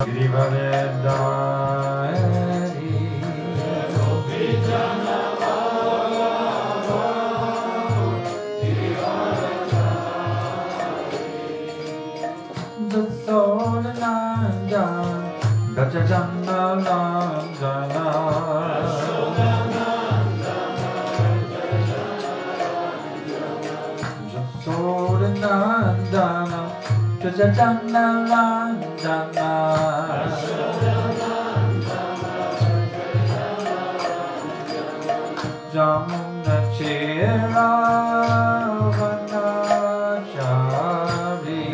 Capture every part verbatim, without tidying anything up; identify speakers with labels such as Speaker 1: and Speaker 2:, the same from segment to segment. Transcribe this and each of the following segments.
Speaker 1: Girivardhari Jasodanandana Gajajanarandana Jasodanandana Gajajanarandana Jamunachera Vanachari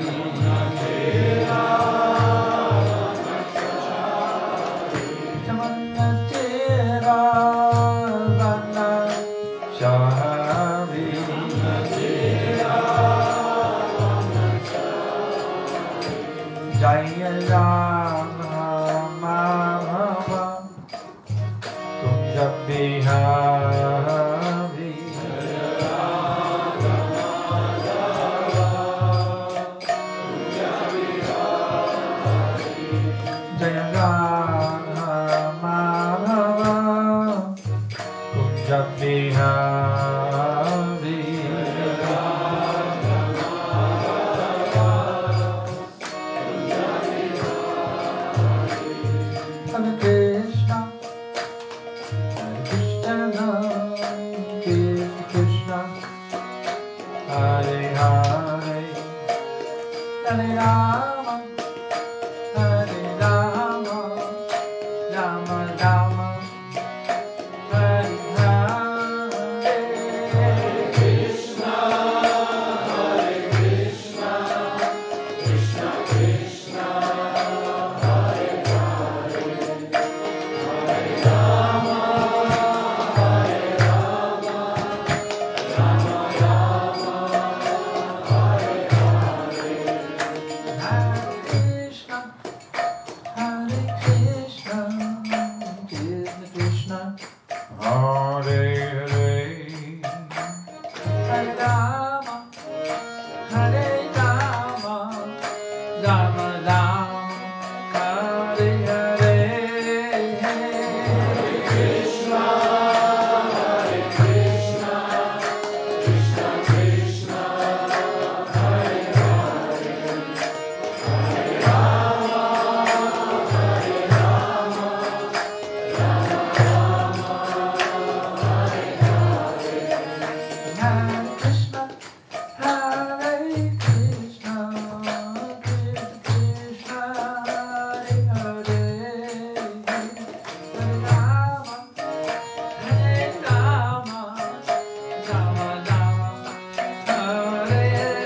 Speaker 1: Jamunachera Vanachari Jaya Radha Madhava Kunja Bihari Jaya Radha Madhava Kunja Bihari Hare Krishna Hare Krishna Krishna Krishna Hare Hare Hare Rama Hare Rama Rama Rama Hare Hare Hare Krishna Hare Krishna Krishna Krishna Hare Hare Hare Rama Hare Rama Rama Rama Hare Hare Hare Krishna Hare Krishna Krishna Krishna Hare Hare Hare Rama Hare Rama Rama Rama Hare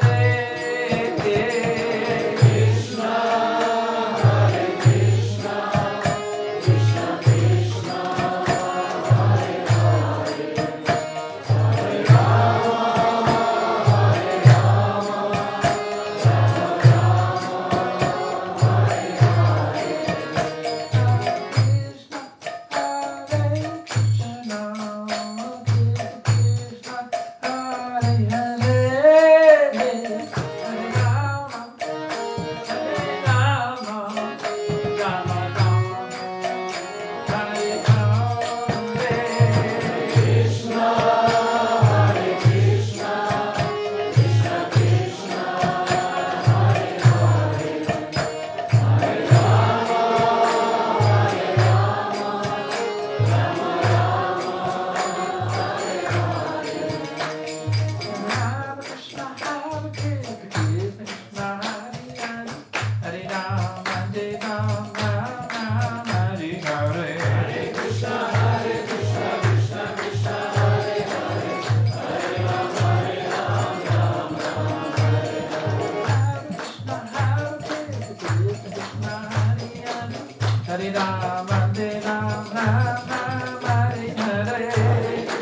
Speaker 1: Krishna Hare Krishna Krishna Krishna Hare Hare Hare Rama Hare Rama Rama Rama Hare Hare Krishna Hare Krishna Krishna Krishna Hare Hare Hare Rama Hare Rama Rama Hare Hare Hare Krishna Hare Krishna Krishna Krishna Hare Hare Hare Rama Hare Rama Rama Hare Hare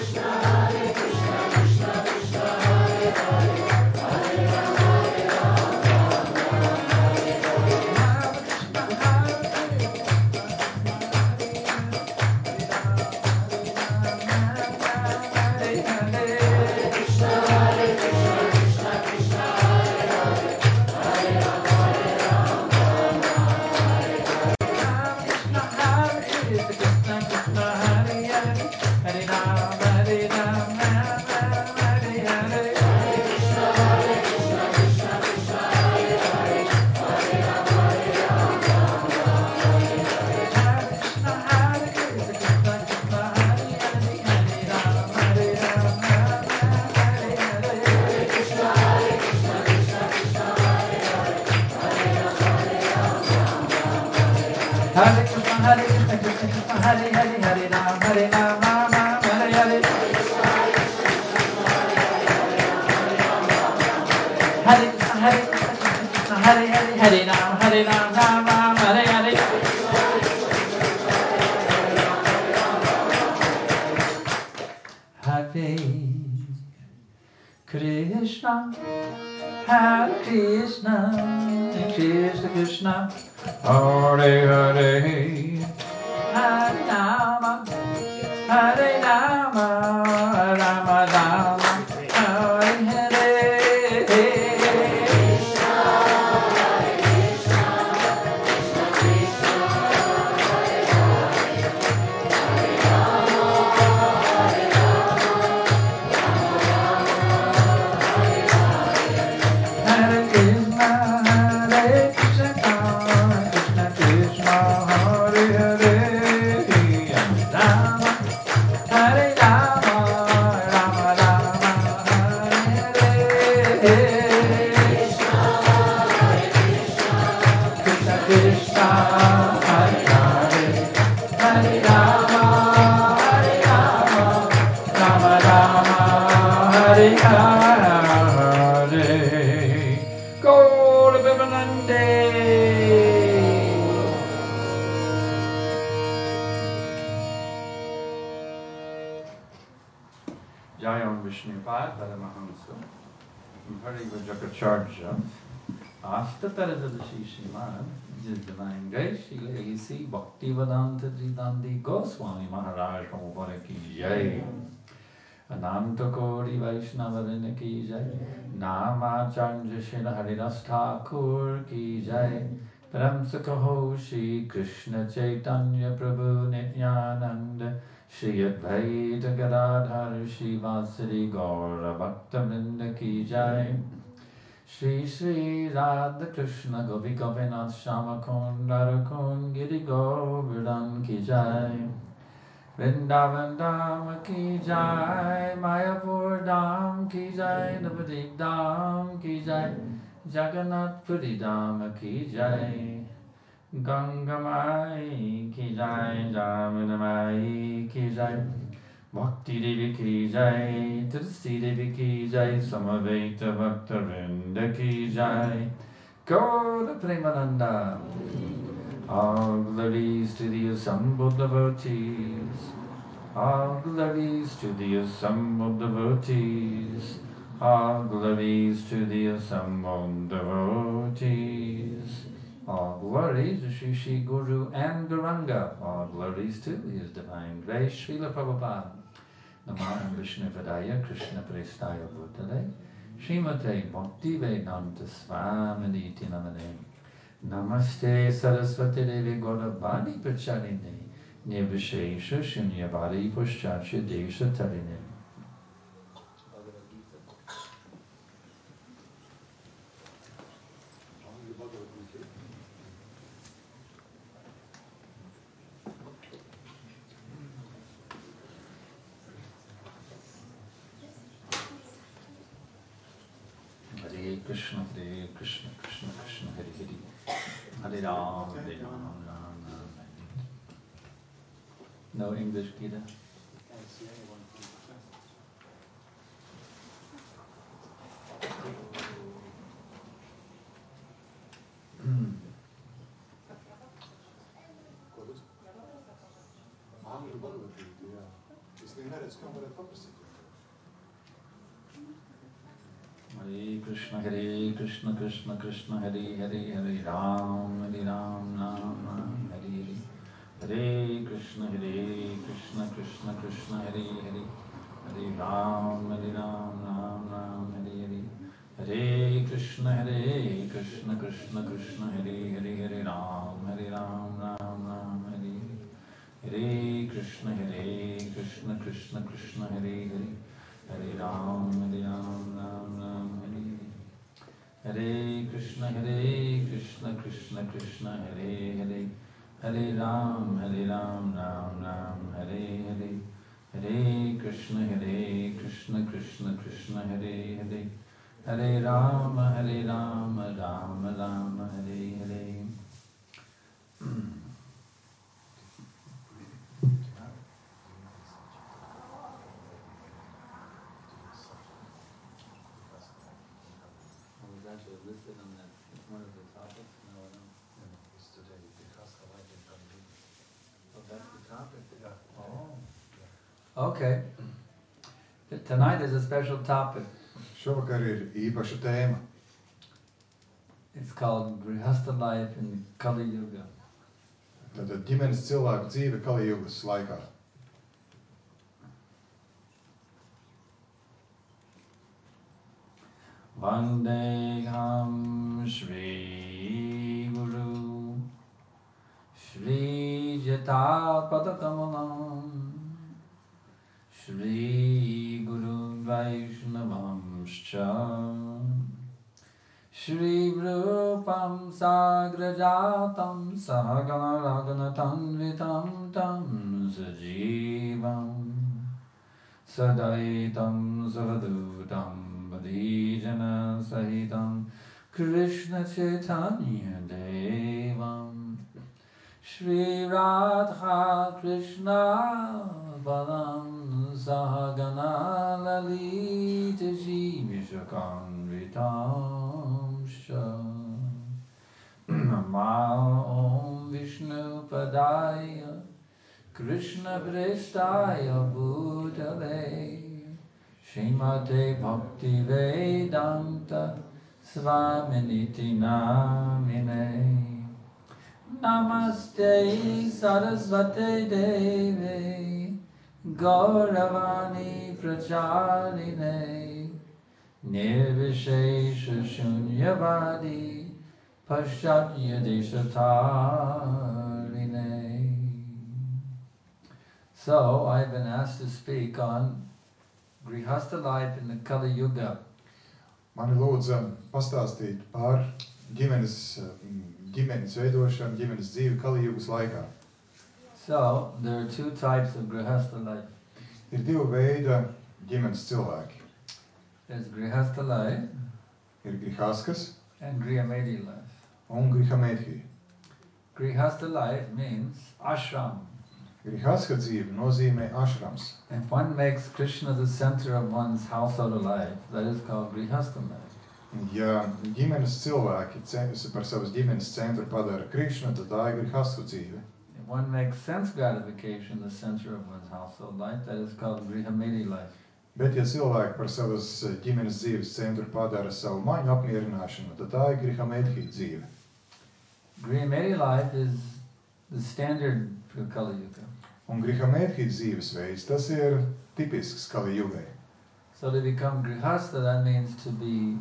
Speaker 1: Hare Krishna Hare Krishna Krishna Hare Hare Hare Rama Hare Rama Rama Hare Hare Hare Krishna, Hare Krishna, Krishna Krishna, Hare Hare, Hare Ram, Hare Ram, Ram Ram, Hare Hare. Hare Krishna, Hare Krishna, Krishna Krishna, Hare Hare, Hare Ram, Hare Ram, Ram Ram, Hare Hare. Hare Krishna, Hare Krishna, Krishna Krishna, Hare Hare, Hare Rama, Hare Rama, Rama Rama, Hare Hare. Hare Krishna, Hare Krishna, Krishna Krishna, Hare Hare, Hare Rama, Hare Rama, Rama Rama, Hare Hare. Krishna Krishna, Hare Hare, Hare Rama, Hare Rama, Rama Rama, Hare Hare. Gaura Vivanande. Jayam Vishnupad Paramahamsa Hari Vajakacharya Ashtatarajashi Srimad, His Divine Grace, Srila A C Bhaktivedanta Dridandi Goswami Maharaj Prabhupada Ki Jai, Ananta Kori Vaishnavavina Ki Jai, Namacharya Srila Haridas Thakur Ki Jai, Param Sukho Shri Krishna Chaitanya Prabhu Nityananda, Shri Advaita Gadadhar Shri Vasari Gaura Bhakta Vrinda Ki Jai, Shri Shri Radha Krishna Gopi Gopinath Shama Kund Radha Giri Govardhan Ki Jai, Vrindavan Dham Ki Jai, Mayapur Dham Ki Jai, Navadip Dham Ki Jai, Jagannath Puri Dham Ki Jai, Ganga Mai Ki Jai, Jamuna Mai Ki Jai, Bhakti Devi Ki Jai, Tulsi Devi Ki Jai, Samaveta Bhakta Vrinda Ki Jai, Gaura Premananda. All glories to the assembled devotees. All glories to the assembled devotees. All glories to the assembled devotees. All glories to Sri Sri Guru and Gauranga. All glories to His Divine Grace, Srila Prabhupada. Namaham Vishnu Padaya Krishna Prestaya Bhutale Srimate Bhakti Vedanta Swaminiti Namane Namaste Saraswati Devi Gauravani Pacharine Nirvishesha Shunyavadi Pushchacha Desha Tarine. Hare Krishna, Hare Krishna, Krishna Krishna, Hare Hare, Hare Ram, Hare Ram, Ram Ram, Hare Hare. No English, Gita? Can't see anyone from Hare Krishna, Hare Krishna, Krishna Krishna, Hare Hare, Hare Ram, Hare Ram, Ram Ram, Hare Hare. Hare Krishna, Hare Krishna, Krishna Krishna, Hare Hare, Hare Ram, Hare Ram, Ram Ram, Hare Hare. Hare Krishna, Hare Krishna, Krishna Krishna, Hare Hare, Hare Ram, Hare Ram, Ram Ram, Hare Hare. Hare Krishna, Hare Krishna, Krishna Krishna, Hare Hare, Hare Ram, Hare Ram, Ram Ram, Hare Hare. Hare Krishna, Hare Krishna, Krishna Krishna, Hare Hare, Hare Ram, Hare Ram, Ram Ram, Hare Hare. Hare Krishna, Hare Krishna, Krishna Krishna, Hare Hare, Hare Ram, Hare Ram, Ram Ram, Hare Hare. listed on that, one of the topics? No, I don't.
Speaker 2: Yeah, it's today, Grihastha life in Kali Yuga.
Speaker 1: Oh, that's the topic?
Speaker 2: Yeah.
Speaker 1: Oh.
Speaker 2: Yeah.
Speaker 1: Okay. T- tonight is a special topic.
Speaker 2: Šovakar ir īpaša tēma.
Speaker 1: It's called Grihastha life in Kali Yuga.
Speaker 2: Tātad ģimenes cilvēku dzīve Kali Yugas laikā.
Speaker 1: Vandeham Shri Guru Shri Jata Padakamalam Shri Guru Vaishnavamscha Shri Rupam Sagrajatam Sahagana Raghunatanvitam Tam Sajivam Sadaitam Savadutam Badhijana Sahitam Krishna Chaitanya Devam Shri Radha Krishna Padam Sahagana Lalita Shri Vishakanvitam Sha Nama Om Vishnu Padaya Krishna Prestaya Bhutale Srimate Bhakti Vedanta Svaminiti Namine Namaste Sarasvate Deve Gauravani Pracharine Nirvishesha Shunyavadi Paschatya Deshatarine. So, I've been asked to speak on Grihastha life in the Kali Yuga.
Speaker 2: Mani lūdza pastāstīt par ģimenes, ģimenes veidošanu, ģimenes dzīvi Kali Yugas laikā.
Speaker 1: So, there are two types of Grihastha life.
Speaker 2: Ir divi veidi ģimenes cilvēki.
Speaker 1: There's Grihastha life
Speaker 2: Ir Grihaskas
Speaker 1: and Grihamedhi life.
Speaker 2: un Grihamedhi.
Speaker 1: Grihastha life means ashram.
Speaker 2: Grihaska dzīve nozīmē ašrams.
Speaker 1: If one makes Krishna the center of one's household life, that is called Grihastha life.
Speaker 2: Ja ģimenes cilvēki par savas ģimenes centru padara Krišnu, tad tā ir Grihasku dzīve.
Speaker 1: If one makes sense gratification the center of one's household life, that is called Grihamedhi life.
Speaker 2: Bet ja cilvēki par savas ģimenes dzīves centru padara savu maņu apmierināšanu, tad tā ir Grihamedhi dzīve.
Speaker 1: Grihamedhi life is the standard for Kali Yuga.
Speaker 2: Un Grihamedhi dzīves veids, tas ir tipisks Kali Yugai.
Speaker 1: So to become Grihastha, that means to be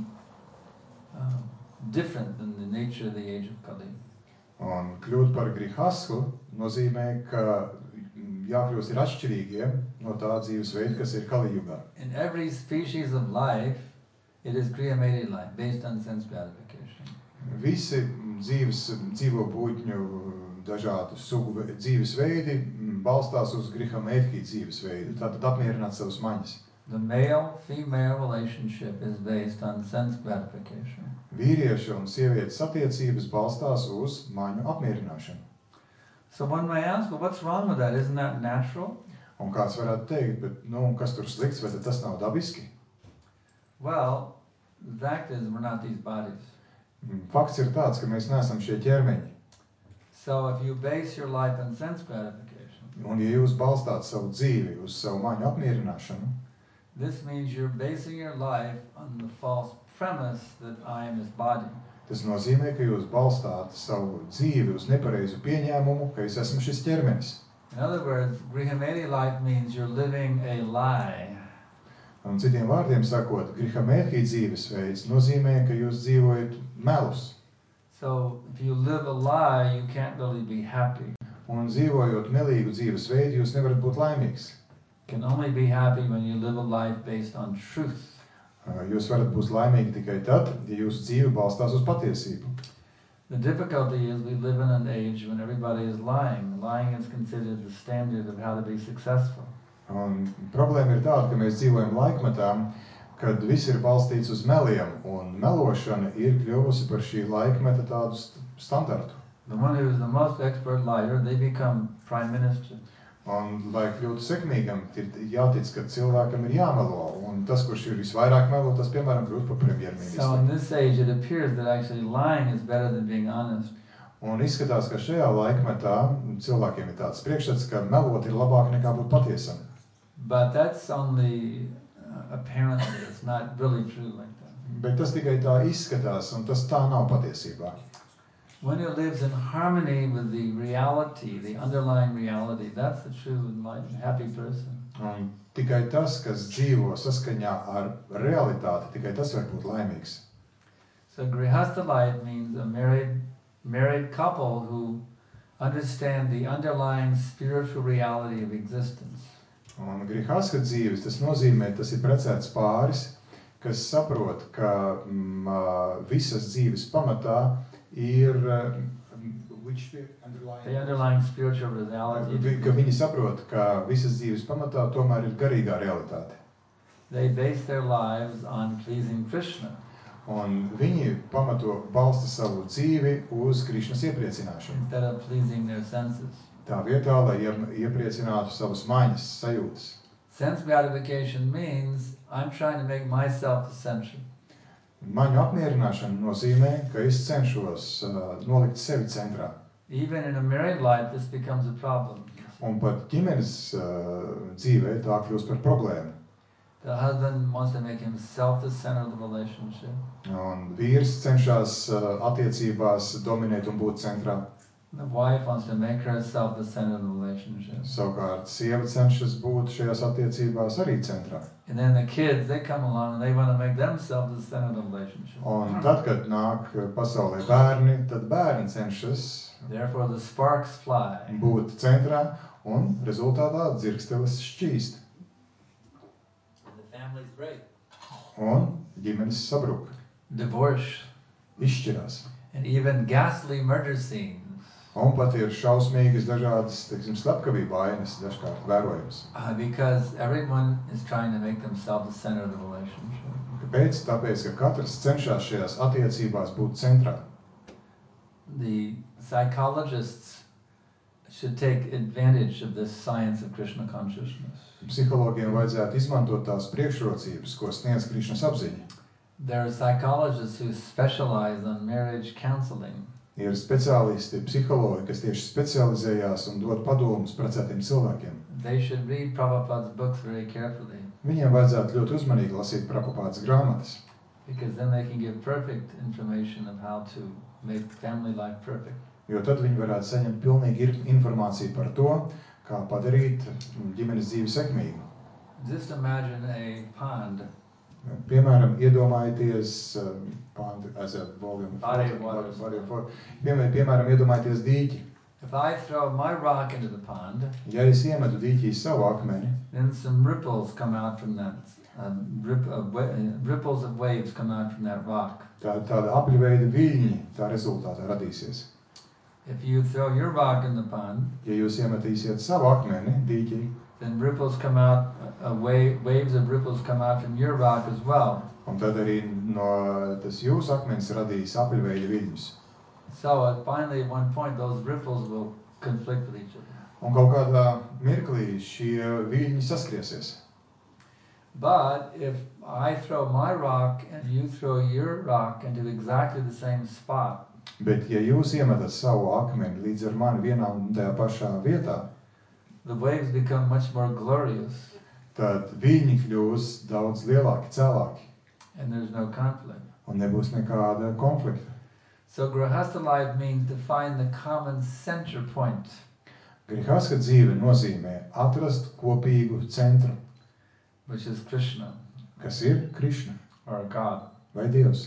Speaker 1: um, different than the nature of the age of Kali.
Speaker 2: Un kļūt par Grihasku nozīmē, ka jākļūst ir atšķirīgiem no tā dzīves veida, kas ir Kali Yugā.
Speaker 1: In every species of life, it is Grihamedhi life, based on sense gratification.
Speaker 2: Visi dzīves, dzīvo būtņu dažādu sugu dzīves veidi balstās uz Grihamedhi dzīves veidu, tātad apmierināt savas maņas.
Speaker 1: The male-female relationship is based on sense gratification.
Speaker 2: Vīrieša un sievietes attiecības balstās uz maņu apmierināšanu.
Speaker 1: So one may ask, well, what's wrong with that? Isn't that natural?
Speaker 2: Un kāds varētu teikt, bet nu, kas tur slikts, vai tas nav dabiski?
Speaker 1: Well, the fact is we're not these bodies.
Speaker 2: Fakts ir tāds, ka mēs neesam šie ķermeņi.
Speaker 1: So if you base your life on sense gratification,
Speaker 2: un ja jūs balstāt savu dzīvi uz savu maņu apmierināšanu,
Speaker 1: this means you're basing your life on the false premise that I am this body.
Speaker 2: Tas nozīmē, ka jūs balstāt savu dzīvi uz nepareizu pieņēmumu, ka es esmu šis ķermenis.
Speaker 1: In other words, Grihamedhi life means you're living a lie.
Speaker 2: Un citiem vārdiem sakot, Grihamedhi dzīvesveids nozīmē, ka jūs dzīvojat melus.
Speaker 1: So if you live a lie, you can't really be happy.
Speaker 2: Un dzīvojot melīgu dzīvesveidu, jūs nevarat būt laimīgs.
Speaker 1: You can only be happy when you live a life based on truth.
Speaker 2: Jūs varat būt laimīgi tikai tad, ja jūsu dzīve balstās uz patiesību.
Speaker 1: The difficulty is we live in an age when everybody is lying. Lying is considered the standard of how to be successful.
Speaker 2: Un problēma ir tāda, ka mēs dzīvojam laikmetā, kad viss ir balstīts uz meliem, un melošana ir kļuvusi par šī laikmeta tādu standartu.
Speaker 1: The one who is the most expert liar, they become prime minister.
Speaker 2: Un, lai kļūtu sekmīgam, ir jātic, ka cilvēkam ir jāmelo. Un tas, kurš ir visvairāk melo, tas, piemēram, kļūst par
Speaker 1: So in
Speaker 2: premjerministru.
Speaker 1: this age, it appears that actually lying is better than being honest.
Speaker 2: Un izskatās, ka šajā laikmetā cilvēkiem ir tāds priekšstats, ka melot ir labāk nekā būt patiesam.
Speaker 1: But that's only uh, apparently. It's not really true like that.
Speaker 2: Bet tas tikai tā izskatās, un tas tā nav patiesībā.
Speaker 1: When it lives in harmony with the reality, the underlying reality, that's the true enlightened, happy person.
Speaker 2: Un tikai tas, kas dzīvo saskaņā ar realitāti, tikai tas var būt laimīgs.
Speaker 1: So grihastha life means a married, married couple who understand the underlying spiritual reality of existence.
Speaker 2: Un grihāska dzīves, tas nozīmē, tas ir precēts pāris, kas saprot, ka mm, ā, visas dzīves pamatā ir, mm, which the underlying,
Speaker 1: The underlying spiritual reality of
Speaker 2: Vi- ka viņi
Speaker 1: existence.
Speaker 2: saprot, ka visas dzīves pamatā tomēr ir garīgā realitāte.
Speaker 1: They base their lives on pleasing Krishna.
Speaker 2: Un viņi pamato balsta savu dzīvi uz Krišnas iepriecināšanu.
Speaker 1: Instead of pleasing their senses.
Speaker 2: Tā vietā, lai iem- iepriecinātu savas maņas, sajūtas.
Speaker 1: Sense gratification means I'm trying to make myself the center.
Speaker 2: Maņu apmierināšana nozīmē, ka es cenšos uh, nolikt sevi centrā.
Speaker 1: Even in a married life, this becomes a problem. you see.
Speaker 2: Un pat ģimenes uh, dzīvē tā kļūst par problēmu.
Speaker 1: The husband wants to make himself the center of the relationship.
Speaker 2: Un vīrs cenšas uh, attiecībās dominēt un būt centrā.
Speaker 1: The wife wants to make herself the center of the relationship.
Speaker 2: Savukārt sieva cenšas būt šajās attiecībās arī centrā.
Speaker 1: And then the kids, they come along and they want to make themselves the center of the relationship.
Speaker 2: Un tad, kad nāk pasaulē bērni, tad bērni cenšas
Speaker 1: Therefore, the sparks fly.
Speaker 2: būt centrā, un rezultātā dzirkstelis šķīst,
Speaker 1: And the families break.
Speaker 2: un ģimenes sabruk,
Speaker 1: Divorce.
Speaker 2: izšķirās.
Speaker 1: And even ghastly murder scenes.
Speaker 2: Un pat ir šausmīgas dažādas, teiksim, slepkavību ainas dažkārt vērojams.
Speaker 1: Uh, because everyone is trying to make themselves the center of the relationship.
Speaker 2: Kāpēc? Tāpēc, ka katrs cenšas šajās attiecībās būt centrā.
Speaker 1: The psychologists should take advantage of this science of Krishna consciousness.
Speaker 2: Psihologiem vajadzētu izmantot tās priekšrocības, ko sniedz Krišnas apziņa.
Speaker 1: There are psychologists who specialize on marriage counseling.
Speaker 2: Ir speciālisti, psihologi, kas tieši specializējās un dod padomus precētiem cilvēkiem.
Speaker 1: They should read Prabhupada's books very carefully,
Speaker 2: Viņiem vajadzētu ļoti uzmanīgi lasīt Prabhupādas grāmatas,
Speaker 1: because then they can give perfect information of how to make family life perfect.
Speaker 2: jo tad viņi varētu saņemt pilnīgi ir- informāciju par to, kā padarīt mm, ģimenes dzīvi sekmīgu.
Speaker 1: Just imagine a pond,
Speaker 2: Piemēram, iedomājieties, uh, pond as a volume of
Speaker 1: Body
Speaker 2: water,
Speaker 1: of water,
Speaker 2: body- body of
Speaker 1: something.
Speaker 2: water. Piemēram, piemēram, iedomājieties dīķi.
Speaker 1: If I throw my rock into the pond,
Speaker 2: Ja es iemetu dīķī savu akmeni,
Speaker 1: then some ripples come out from that, uh, rip, uh, wa- uh, ripples of waves come out from that rock.
Speaker 2: tā, tāda apļveida viļņi tā rezultātā radīsies.
Speaker 1: If you throw your rock in the pond,
Speaker 2: Ja jūs iemetīsiet savu akmeni dīķī,
Speaker 1: then ripples come out, uh, uh, wa- waves of ripples come out from your rock as well.
Speaker 2: un tad arī no tas jūsu akmens radīs apļveida viļņus.
Speaker 1: So uh, finally, at one point, those ripples will conflict with each other.
Speaker 2: Un kaut kādā mirklī šie viļņi saskriesies.
Speaker 1: But if I throw my rock and you throw your rock into exactly the same spot,
Speaker 2: Bet ja jūs iemetat savu akmeni līdz ar mani vienā un tajā pašā vietā,
Speaker 1: the waves become much more glorious
Speaker 2: tad viļņi kļūs daudz lielāki, cēlāki,
Speaker 1: and there's no conflict.
Speaker 2: un nebūs nekāda konflikta.
Speaker 1: So grahastha life means to find the common center point,
Speaker 2: Grihāska dzīve nozīmē atrast kopīgu centru,
Speaker 1: which is Krishna
Speaker 2: kas ir Krišna
Speaker 1: or God.
Speaker 2: vai Dievs.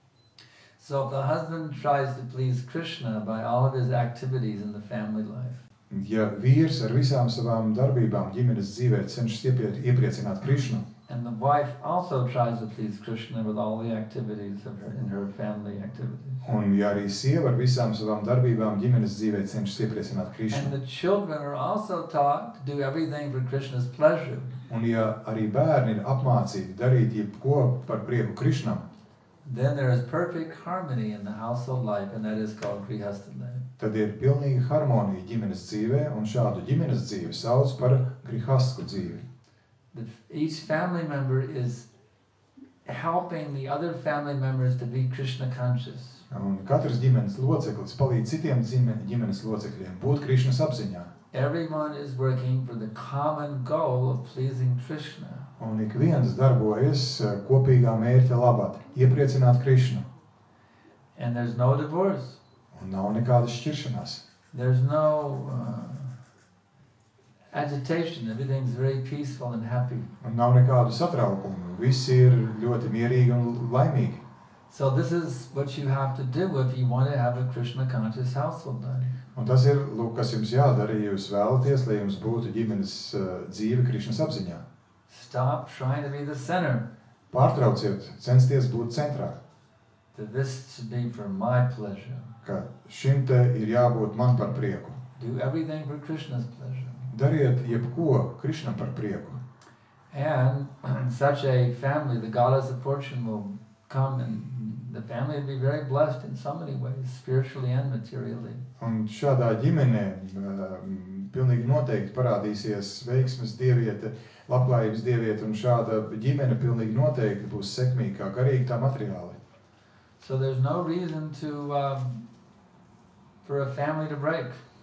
Speaker 1: So if the husband tries to please Krishna by all of his activities in the family life,
Speaker 2: Ja vīrs ar visām savām darbībām ģimenes dzīvē cenšas iepie- iepriecināt Krišnu,
Speaker 1: and the wife also tries to please Krishna with all the activities of her in her family activities,
Speaker 2: un ja arī sieva ar visām savām darbībām ģimenes dzīvē cenšas iepriecināt
Speaker 1: and
Speaker 2: Krišnu,
Speaker 1: the children are also taught to do everything for Krishna's pleasure,
Speaker 2: un ja arī bērni ir apmācīti darīt jebko par prieku Krišnam,
Speaker 1: then there is perfect harmony in the household life, and that is called grihastha life.
Speaker 2: tad ir pilnīga harmonija ģimenes dzīvē, un šādu ģimenes dzīvi sauc par grihasku dzīvi.
Speaker 1: The, each family member is helping the other family members to be Krishna conscious.
Speaker 2: Un katrs ģimenes loceklis palīdz citiem dzime- ģimenes locekļiem būt Krišnas apziņā.
Speaker 1: Everyone is working for the common goal of pleasing Krishna.
Speaker 2: Un ik viens darbojas eh, kopīgā mērķa labad, iepriecināt Krišnu.
Speaker 1: And there's no divorce.
Speaker 2: Un nav nekādas šķiršanās.
Speaker 1: There's no uh, agitation. Everything's very peaceful and happy.
Speaker 2: Un nav nekādu satraukumu. Visi ir ļoti mierīgi un laimīgi.
Speaker 1: So this is what you have to do if you want to have a Krishna conscious household life.
Speaker 2: Un tas ir, lūk, kas jums jādara, ja jūs vēlaties, lai jums būtu ģimenes uh, dzīve Krišnas apziņā.
Speaker 1: Stop trying to be the center.
Speaker 2: Pārtrauciet, censties būt centrā.
Speaker 1: That this should be for my pleasure.
Speaker 2: Ka šim te ir jābūt man par prieku.
Speaker 1: Do everything for Krishna's pleasure.
Speaker 2: Dariet jebko Krišnam par prieku.
Speaker 1: And in such a family, the goddess of fortune will come, and the family will be very blessed in so many ways, spiritually and materially.
Speaker 2: Un šādā ģimenē um, pilnīgi noteikti parādīsies veiksmes dieviete, labklājības dieviete, un šāda ģimene pilnīgi noteikti būs sekmīga kā garīgi, tā materiāli.
Speaker 1: So there's no reason to um, for a family to break.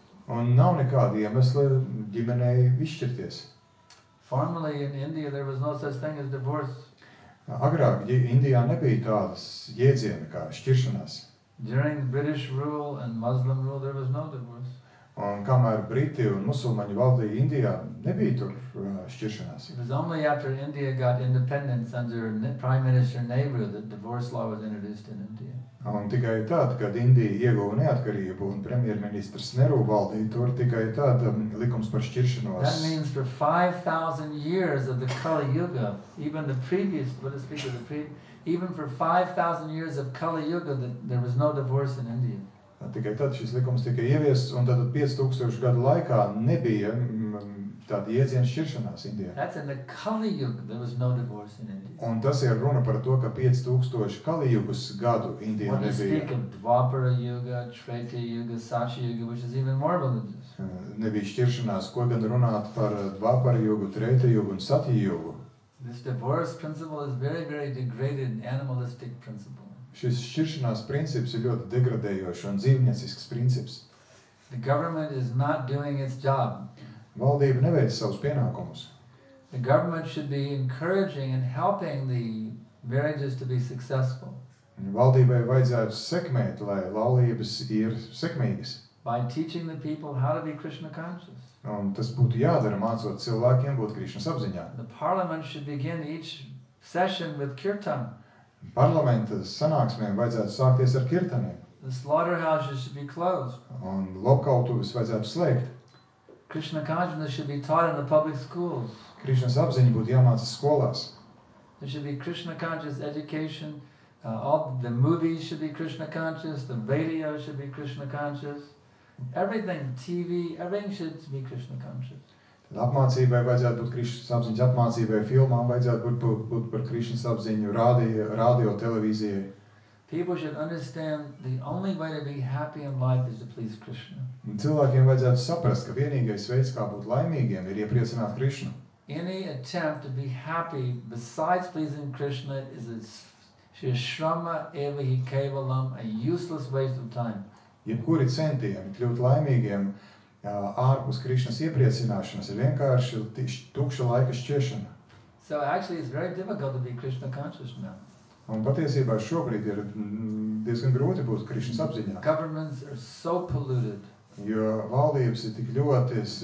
Speaker 2: Un nav nekāda iemesla ģimenei izšķirties.
Speaker 1: Formerly in India, there was no such thing as divorce.
Speaker 2: Agrāk ģi- Indijā nebija tādas jēdziena kā šķiršanās.
Speaker 1: During the British rule and Muslim rule, there was no divorce.
Speaker 2: Un kamēr Briti un musulmaņi valdīja Indijā, nebija tur uh, šķiršanās.
Speaker 1: It was only after India got independence under Ne- Prime Minister Nehru that divorce law was introduced in India.
Speaker 2: Un tikai tad, kad Indija ieguva neatkarību un premjerministrs Neru valdīja tur, tikai tad um, likums par šķiršanos.
Speaker 1: That means for five thousand years of the Kali Yuga, even the previous, what to speak of the pre, even for five thousand years of Kali Yuga, that there was no divorce in India.
Speaker 2: Tikai tad šis likums tika ieviests, un tad pieci tūkstoši gadu laikā nebija mm, tāda jēdziena šķiršanās Indijā.
Speaker 1: That's in the Kali Yuga, there was no divorce in India.
Speaker 2: Un tas ir runa par to, ka pieci tūkstoši Kalijugas gadu Indijā
Speaker 1: What to
Speaker 2: nebija.
Speaker 1: speak of Dwapara Yuga, Treta Yuga, Satya Yuga, which is even more religious.
Speaker 2: Nebija šķiršanās, ko gan runāt par Dvapara jūgu, Treta jūgu un Satya jūgu.
Speaker 1: This divorce principle is very, very degraded, animalistic principle.
Speaker 2: Šis šķiršanās princips ir ļoti degradējošs un dzīvniecisks princips.
Speaker 1: The government is not doing its job.
Speaker 2: Valdība neveic savus pienākumus.
Speaker 1: The government should be encouraging and helping the marriages to be successful
Speaker 2: Valdībai vajadzētu sekmēt, lai laulības ir sekmīgas.
Speaker 1: by teaching the people how to be Krishna conscious.
Speaker 2: Un tas būtu jādara, mācot cilvēkiem būt Krišnas apziņā.
Speaker 1: The parliament should begin each session with kirtan.
Speaker 2: Parlamenta sanāksmēm vajadzētu sākties ar kirtaniem,
Speaker 1: The slaughterhouses should be closed.
Speaker 2: un lopkautuves vajadzētu slēgt.
Speaker 1: Krishna consciousness should be taught in the public schools.
Speaker 2: Krišnas apziņa būtu jāmāca skolās.
Speaker 1: There should be Krishna conscious education. Uh, all the movies should be Krishna conscious. The radio should be Krishna conscious. Everything, T V, everything should be Krishna conscious.
Speaker 2: Tad apmācībai vajadzētu būt Krišnas apziņas apmācībai, filmām vajadzētu būt, būt, būt par Krišnas apziņu, radio, radio televīzijai.
Speaker 1: People should understand the only way to be happy in life is to please Krishna.
Speaker 2: Un cilvēkiem vajadzētu saprast, ka vienīgais veids, kā būt laimīgiem, ir iepriecināt Krišnu.
Speaker 1: Any attempt to be happy besides pleasing Krishna is a s- shrama eva hi kevalam, a useless waste of time.
Speaker 2: Jebkuri centieni kļūt laimīgiem ā, ārpus Krišnas iepriecināšanas ir vienkārši ti- tukša laika šķiešana.
Speaker 1: So actually it's very difficult to be Krishna conscious now.
Speaker 2: Un patiesībā šobrīd ir mm, diezgan grūti būt Krišnas apziņā,
Speaker 1: Governments are so polluted.
Speaker 2: jo valdības ir tik ļoti s,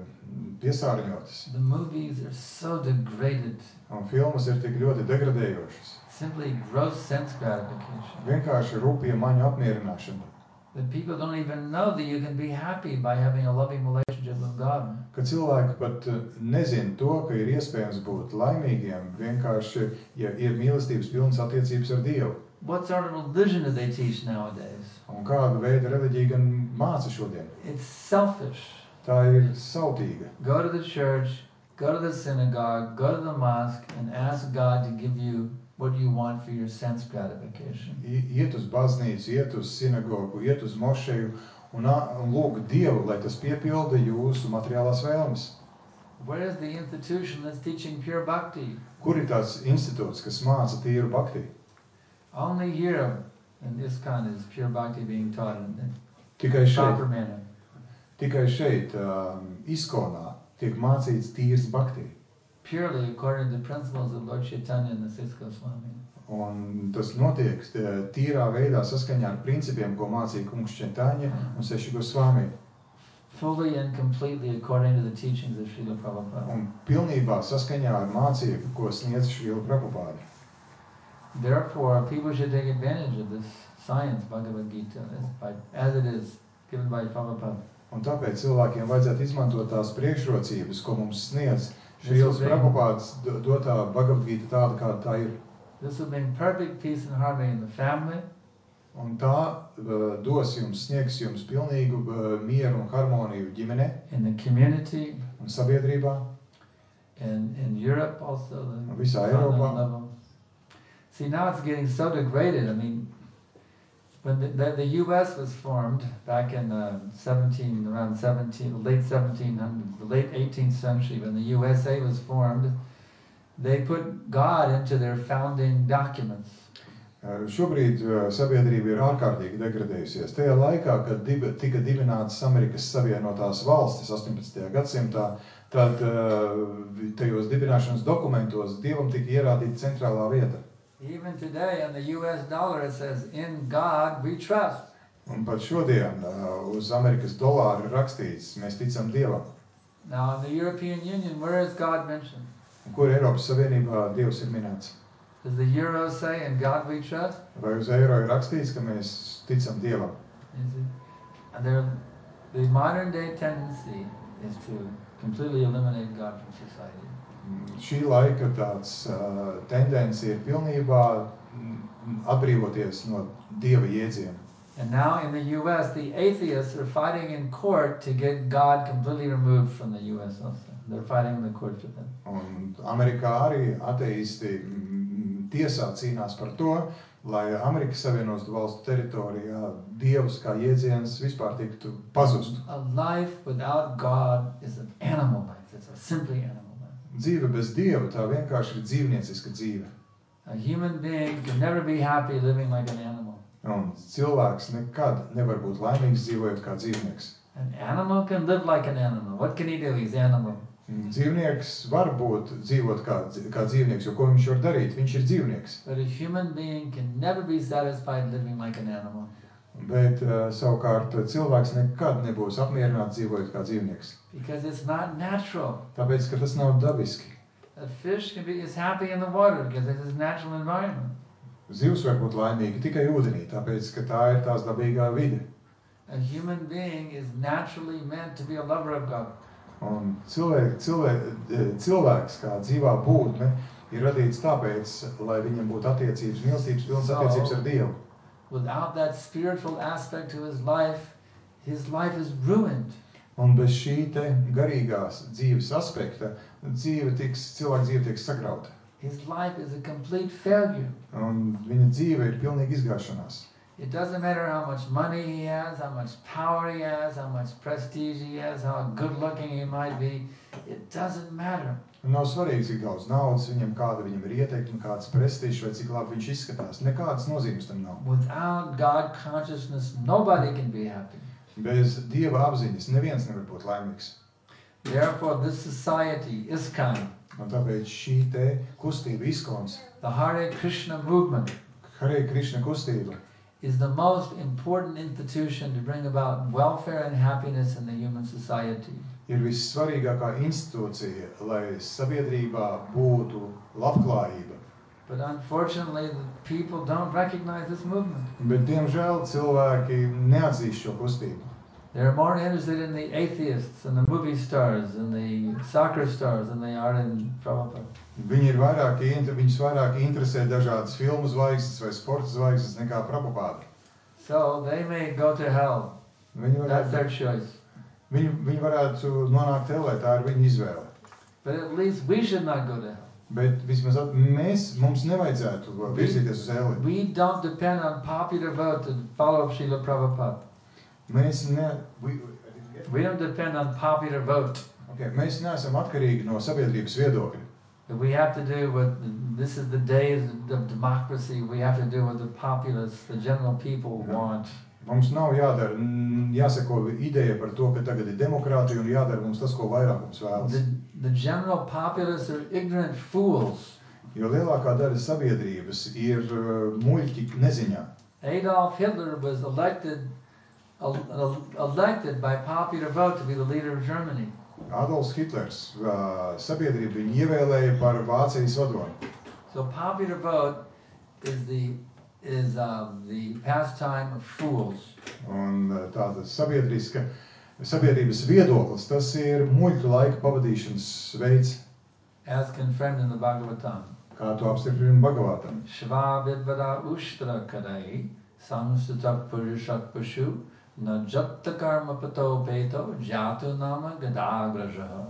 Speaker 2: piesārņotas,
Speaker 1: The movies are so degraded.
Speaker 2: un filmas ir tik ļoti degradējošas.
Speaker 1: Simply gross sense gratification.
Speaker 2: Vienkārši rupja maņu apmierināšana,
Speaker 1: That people don't even know that you can be happy by having a loving relationship with God.
Speaker 2: ka cilvēki pat eh, nezin to, ka ir iespējams būt laimīgiem, vienkārši, ja ir mīlestības pilnas attiecības ar Dievu.
Speaker 1: What sort of religion do they teach nowadays?
Speaker 2: Un kādu veidu reliģija gan māca šodien?
Speaker 1: It's selfish.
Speaker 2: Tā ir sautīga.
Speaker 1: Go to the church, go to the synagogue, go to the mosque, and ask God to give you what you want for your sense gratification.
Speaker 2: I- Iet uz baznīcu, iet uz sinagogu, iet uz mošeju un, ā- un lūgt Dievu, lai tas piepilda jūsu materiālās vēlmes.
Speaker 1: Where is the institution that's teaching pure bhakti?
Speaker 2: Kur ir tāds institūts, kas māca tīru bhakti?
Speaker 1: Only here in ISKCON is pure bhakti being taught in the
Speaker 2: Tikai šeit,
Speaker 1: proper manner.
Speaker 2: tikai šeit um, Iskonā tiek mācīts tīrs bhakti.
Speaker 1: Purely according to the principles of Lord Chaitanya and the Six Goswami.
Speaker 2: Un tas notiek t- tīrā veidā saskaņā ar principiem, ko mācīja kungs Čaitaņa un Seši Gosvami.
Speaker 1: Fully and completely according to the teachings of Srila Prabhupada.
Speaker 2: Un pilnībā saskaņā ar mācību, ko sniedz Šrila Prabhupāda.
Speaker 1: Therefore, people should take advantage of this science, Bhagavad Gita, as, by, as it is given by Prabhupada.
Speaker 2: Un tāpēc cilvēkiem vajadzētu izmantot tās priekšrocības, ko mums sniedz
Speaker 1: This will
Speaker 2: Šrīlas
Speaker 1: bring-
Speaker 2: Prabhupādas do- dotā Bhagavad Gita tāda, kāda tā ir.
Speaker 1: This will bring perfect peace and harmony in the family,
Speaker 2: Un tā uh, dos jums, sniegs jums pilnīgu uh, mieru un harmoniju ģimenē
Speaker 1: in the community,
Speaker 2: un sabiedrībā,
Speaker 1: and in Europe also, the
Speaker 2: un visā
Speaker 1: continental
Speaker 2: Eiropā.
Speaker 1: level. See, now it's getting so degraded. I mean, when the, the, the U S was formed back in um, seventeen, around seventeen, the late seventeen hundreds, the late eighteenth century, when the U S A was formed, they put God into their founding documents.
Speaker 2: Uh, Šobrīd uh, sabiedrība ir ārkārtīgi degradējusies. Tajā laikā, kad dib, tika dibinātas Amerikas Savienotās valstis astoņpadsmitajā gadsimtā, tad uh, tajos dibināšanas dokumentos Dievam tika ierādīta centrālā vieta.
Speaker 1: Even today, on the U S dollar, it says, "In God we trust."
Speaker 2: Un pat šodien uh, uz Amerikas dolāra ir rakstīts, mēs ticam Dievam.
Speaker 1: Now, in the European Union, where is God mentioned?
Speaker 2: Un kur Eiropas Savienībā Dievs ir minēts?
Speaker 1: Does the euro say, "In God we trust"?
Speaker 2: Vai uz eiro ir rakstīts, ka mēs ticam Dievam?
Speaker 1: You see? And there, the modern day tendency is to completely eliminate God from society.
Speaker 2: Mm, Šī laika tāds uh, tendence ir pilnībā mm, atbrīvoties no Dieva jēdziena.
Speaker 1: And now in the U S, the atheists are fighting in court to get God completely removed from the U S also. They're fighting in the courts with him.
Speaker 2: Un Amerikā arī ateisti mm, tiesā cīnās par to, lai Amerikas Savienotu valstu teritorijā Dievs kā jēdziens vispār tiktu pazustu.
Speaker 1: A life without God is an animal life. It's a simply animal life.
Speaker 2: Dzīve bez Dieva tā vienkārši ir dzīvnieciska dzīve.
Speaker 1: A human being can never be happy living like an animal.
Speaker 2: Un cilvēks nekad nevar būt laimīgs dzīvojot kā dzīvnieks.
Speaker 1: An animal can live like an animal. What can he do? He's animal.
Speaker 2: Un Dzīvnieks var būt dzīvot kā, dzi- kā dzīvnieks, jo ko viņš var darīt? Viņš ir dzīvnieks.
Speaker 1: But a human being can never be satisfied living like an animal.
Speaker 2: Bet uh, savukārt uh, cilvēks nekad nebūs apmierināts dzīvojot kā dzīvnieks.
Speaker 1: Because it's not natural.
Speaker 2: Tāpēc, ka tas nav dabiski.
Speaker 1: A fish can be is happy in the water because it's his natural environment.
Speaker 2: Zivs var būt laimīga tikai ūdenī, tāpēc, ka tā ir tās dabīgā vide.
Speaker 1: A human being is naturally meant to be a lover of God.
Speaker 2: Un cilvē, cilvē, eh, cilvēks kā dzīvā būtne ir radīts tāpēc, lai viņam būtu attiecības, mīlestības pilnas
Speaker 1: So-
Speaker 2: attiecības ar Dievu.
Speaker 1: Without that spiritual aspect to his life, his life is ruined.
Speaker 2: Un bez šī te garīgās dzīves aspekta dzīve tiks, cilvēka dzīve tiek sagrauta.
Speaker 1: His life is a complete failure.
Speaker 2: Un viņa dzīve ir pilnīgi izgāšanās.
Speaker 1: It doesn't matter how much money he has, how much power he has, how much prestige he has, how good looking he might be. It doesn't matter.
Speaker 2: Un nav svarīgi, cik daudz naudas viņam, kāda viņam ir ieteikuma, kāds prestižs vai cik labi viņš izskatās. Nekādas nozīmes tam nav.
Speaker 1: Without God consciousness, nobody can be happy.
Speaker 2: Bez Dieva apziņas neviens nevar būt laimīgs.
Speaker 1: Therefore, this society, ISKCON,
Speaker 2: Un tāpēc šī te kustība, Iskons,
Speaker 1: the Hare Krishna movement,
Speaker 2: Hare Krishna kustība,
Speaker 1: is the most important institution to bring about welfare and happiness in the human society.
Speaker 2: ir vissvarīgākā institūcija, lai sabiedrībā būtu labklājība.
Speaker 1: But unfortunately, the people don't recognize this movement.
Speaker 2: Bet, diemžēl, cilvēki neatzīst šo kustību.
Speaker 1: They're more interested in the atheists and the movie stars and the soccer stars than they are in Prabhupada.
Speaker 2: Viņi ir vairāk, inter- viņus vairāk interesē dažādas filmu zvaigznes vai sporta zvaigznes nekā Prabhupāda.
Speaker 1: So they may go to hell.
Speaker 2: Viņi
Speaker 1: That's
Speaker 2: varētu,
Speaker 1: their choice.
Speaker 2: viņi, viņi varētu nonākt ellē, tā ir viņa izvēle.
Speaker 1: But at least we should not go to hell.
Speaker 2: Bet vismaz at- mēs, mums nevajadzētu virzīties uz elli.
Speaker 1: We don't depend on popular vote to follow Srila Prabhupada.
Speaker 2: Mēs, ne, we, I didn't get
Speaker 1: We don't depend on popular vote.
Speaker 2: okay, mēs neesam atkarīgi no sabiedrības viedokļa.
Speaker 1: But we have to do what, this is the days of democracy, we have to do what the populace, the general people want.
Speaker 2: Mums nav jādara, n- jāseko ideja par to, ka tagad ir demokrātija un jādara mums tas, ko vairākums vēlas.
Speaker 1: The, the general populace are ignorant fools.
Speaker 2: Jo lielākā daļa sabiedrības ir uh, muļķi neziņā.
Speaker 1: Adolf Hitler was elected el- el- elected by popular vote to be the leader of Germany.
Speaker 2: Adolfs Hitlers, uh, sabiedrība viņu ievēlēja par Vācijas vadoni.
Speaker 1: So popular vote is the is uh, the pastime of fools.
Speaker 2: Un uh, tātad sabiedriska, sabiedrības viedoklis, tas ir muļķu laika pavadīšanas veids,
Speaker 1: As confirmed in the Bhagavatam.
Speaker 2: kā to apstiprina Bhagavatam.
Speaker 1: Shva vidvada ushtra kadai samsutak purushak pashu na jatta karma pato peto jatu nama gadagrajaha.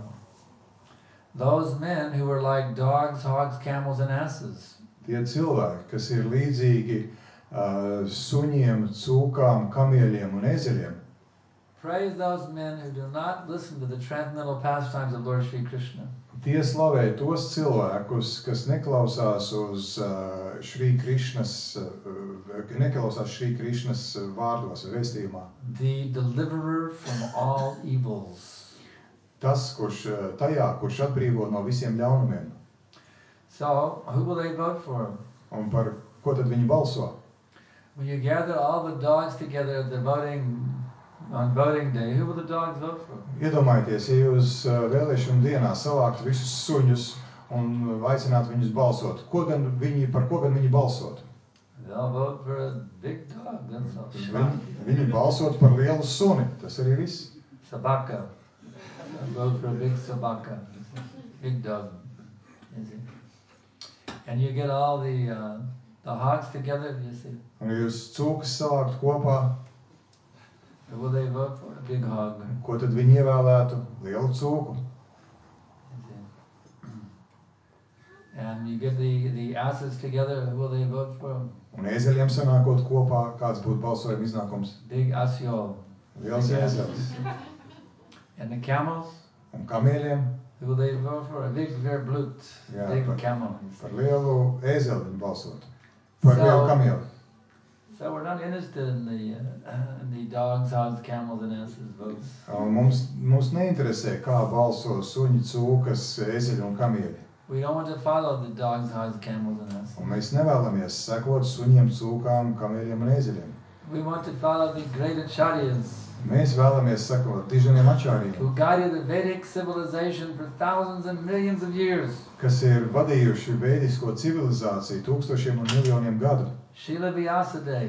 Speaker 1: Those men who were like dogs, hogs, camels, and asses.
Speaker 2: Tie cilvēki, kas ir līdzīgi uh, suņiem, cūkām, kamieļiem un ezeļiem,
Speaker 1: Praise those men who do not listen to the transcendental pastimes of Lord Sri Krishna.
Speaker 2: tie slavē tos cilvēkus, kas neklausās uz uh, Šrī Krišnas, uh, neklausās Šrī Krišnas vārdos vai vēstījumā.
Speaker 1: The deliverer from all evils.
Speaker 2: Tas, kurš uh, tajā, kurš atbrīvo no visiem ļaunumiem.
Speaker 1: So, who will they vote for?
Speaker 2: Un par ko tad viņi balso?
Speaker 1: When you gather all the dogs together at the voting, on voting day, who will the dogs vote for?
Speaker 2: Iedomājieties, ja jūs uh, vēlēšanu dienā savākt visus suņus un uh, aicinātu viņus balsot, ko gan viņi, par ko gan viņi balsotu?
Speaker 1: They'll vote for a big dog, that's all.
Speaker 2: Viņi,
Speaker 1: Shva.
Speaker 2: viņi balsotu par lielu suni, tas arī viss.
Speaker 1: Sabaka. Vote for a big sabaka. Big dog. You see. And you get all the uh, the hogs together, you see.
Speaker 2: Un ja jūs cūkas savāktu kopā,
Speaker 1: Who will they vote for? A big hog.
Speaker 2: ko tad viņi ievēlētu? Lielu cūku.
Speaker 1: You see. And you get the, the asses together, who will they vote for?
Speaker 2: Un ezeļiem sanākot kopā, kāds būtu balsojuma iznākums?
Speaker 1: Big asio.
Speaker 2: Liels
Speaker 1: Big ass.
Speaker 2: ezelis.
Speaker 1: And the camels,
Speaker 2: Un kamieļiem
Speaker 1: who will they vote for? A big verblut.
Speaker 2: Jā,
Speaker 1: Big
Speaker 2: par-
Speaker 1: camel. You see.
Speaker 2: par lielu ezeli viņi balsotu. Par
Speaker 1: So-
Speaker 2: lielu kamieli.
Speaker 1: So we're not interested in the uh, in the dogs, hogs, camels, and asses votes.
Speaker 2: Un mums, mums neinteresē, kā balso suņi, cūkas, ezeļi un kamieļi.
Speaker 1: We don't want to follow the dogs, hogs, camels, and asses.
Speaker 2: Un mēs nevēlamies sekot suņiem, cūkām, kamieļiem un ezeļiem.
Speaker 1: We want to follow the great acharyas
Speaker 2: Mēs vēlamies sekot diženiem ačāriem,
Speaker 1: who guided the Vedic civilization for thousands and millions of years.
Speaker 2: kas ir vadījuši veidisko civilizāciju tūkstošiem un miljoniem gadu.
Speaker 1: Srila Vyasadeva.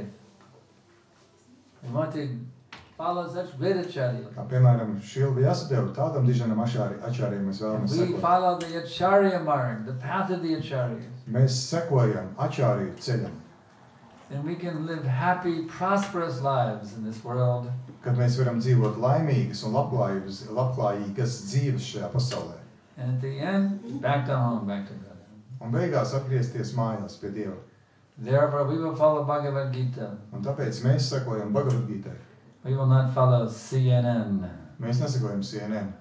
Speaker 1: We want to follow such great acharyas.
Speaker 2: Kā piemēram Šilvi Jasadeva, tādam diženam ačāri, ačāriem mēs
Speaker 1: If
Speaker 2: vēlamies
Speaker 1: we
Speaker 2: sekot.
Speaker 1: follow the acharya marg, the path of the acharyas,
Speaker 2: Mēs sekojam ačāriju ceļam,
Speaker 1: then we can live happy, prosperous lives in this world.
Speaker 2: kad mēs varam dzīvot laimīgas un labklājības, labklājīgas dzīves šajā pasaulē.
Speaker 1: And at the end, back to home, back to God.
Speaker 2: Un beigās atgriezties mājās pie Dieva.
Speaker 1: Therefore, we will follow Bhagavad Gita.
Speaker 2: Un tāpēc mēs sekojam Bhagavad Gītai.
Speaker 1: We will not follow C N N.
Speaker 2: Mēs nesekojam C N N.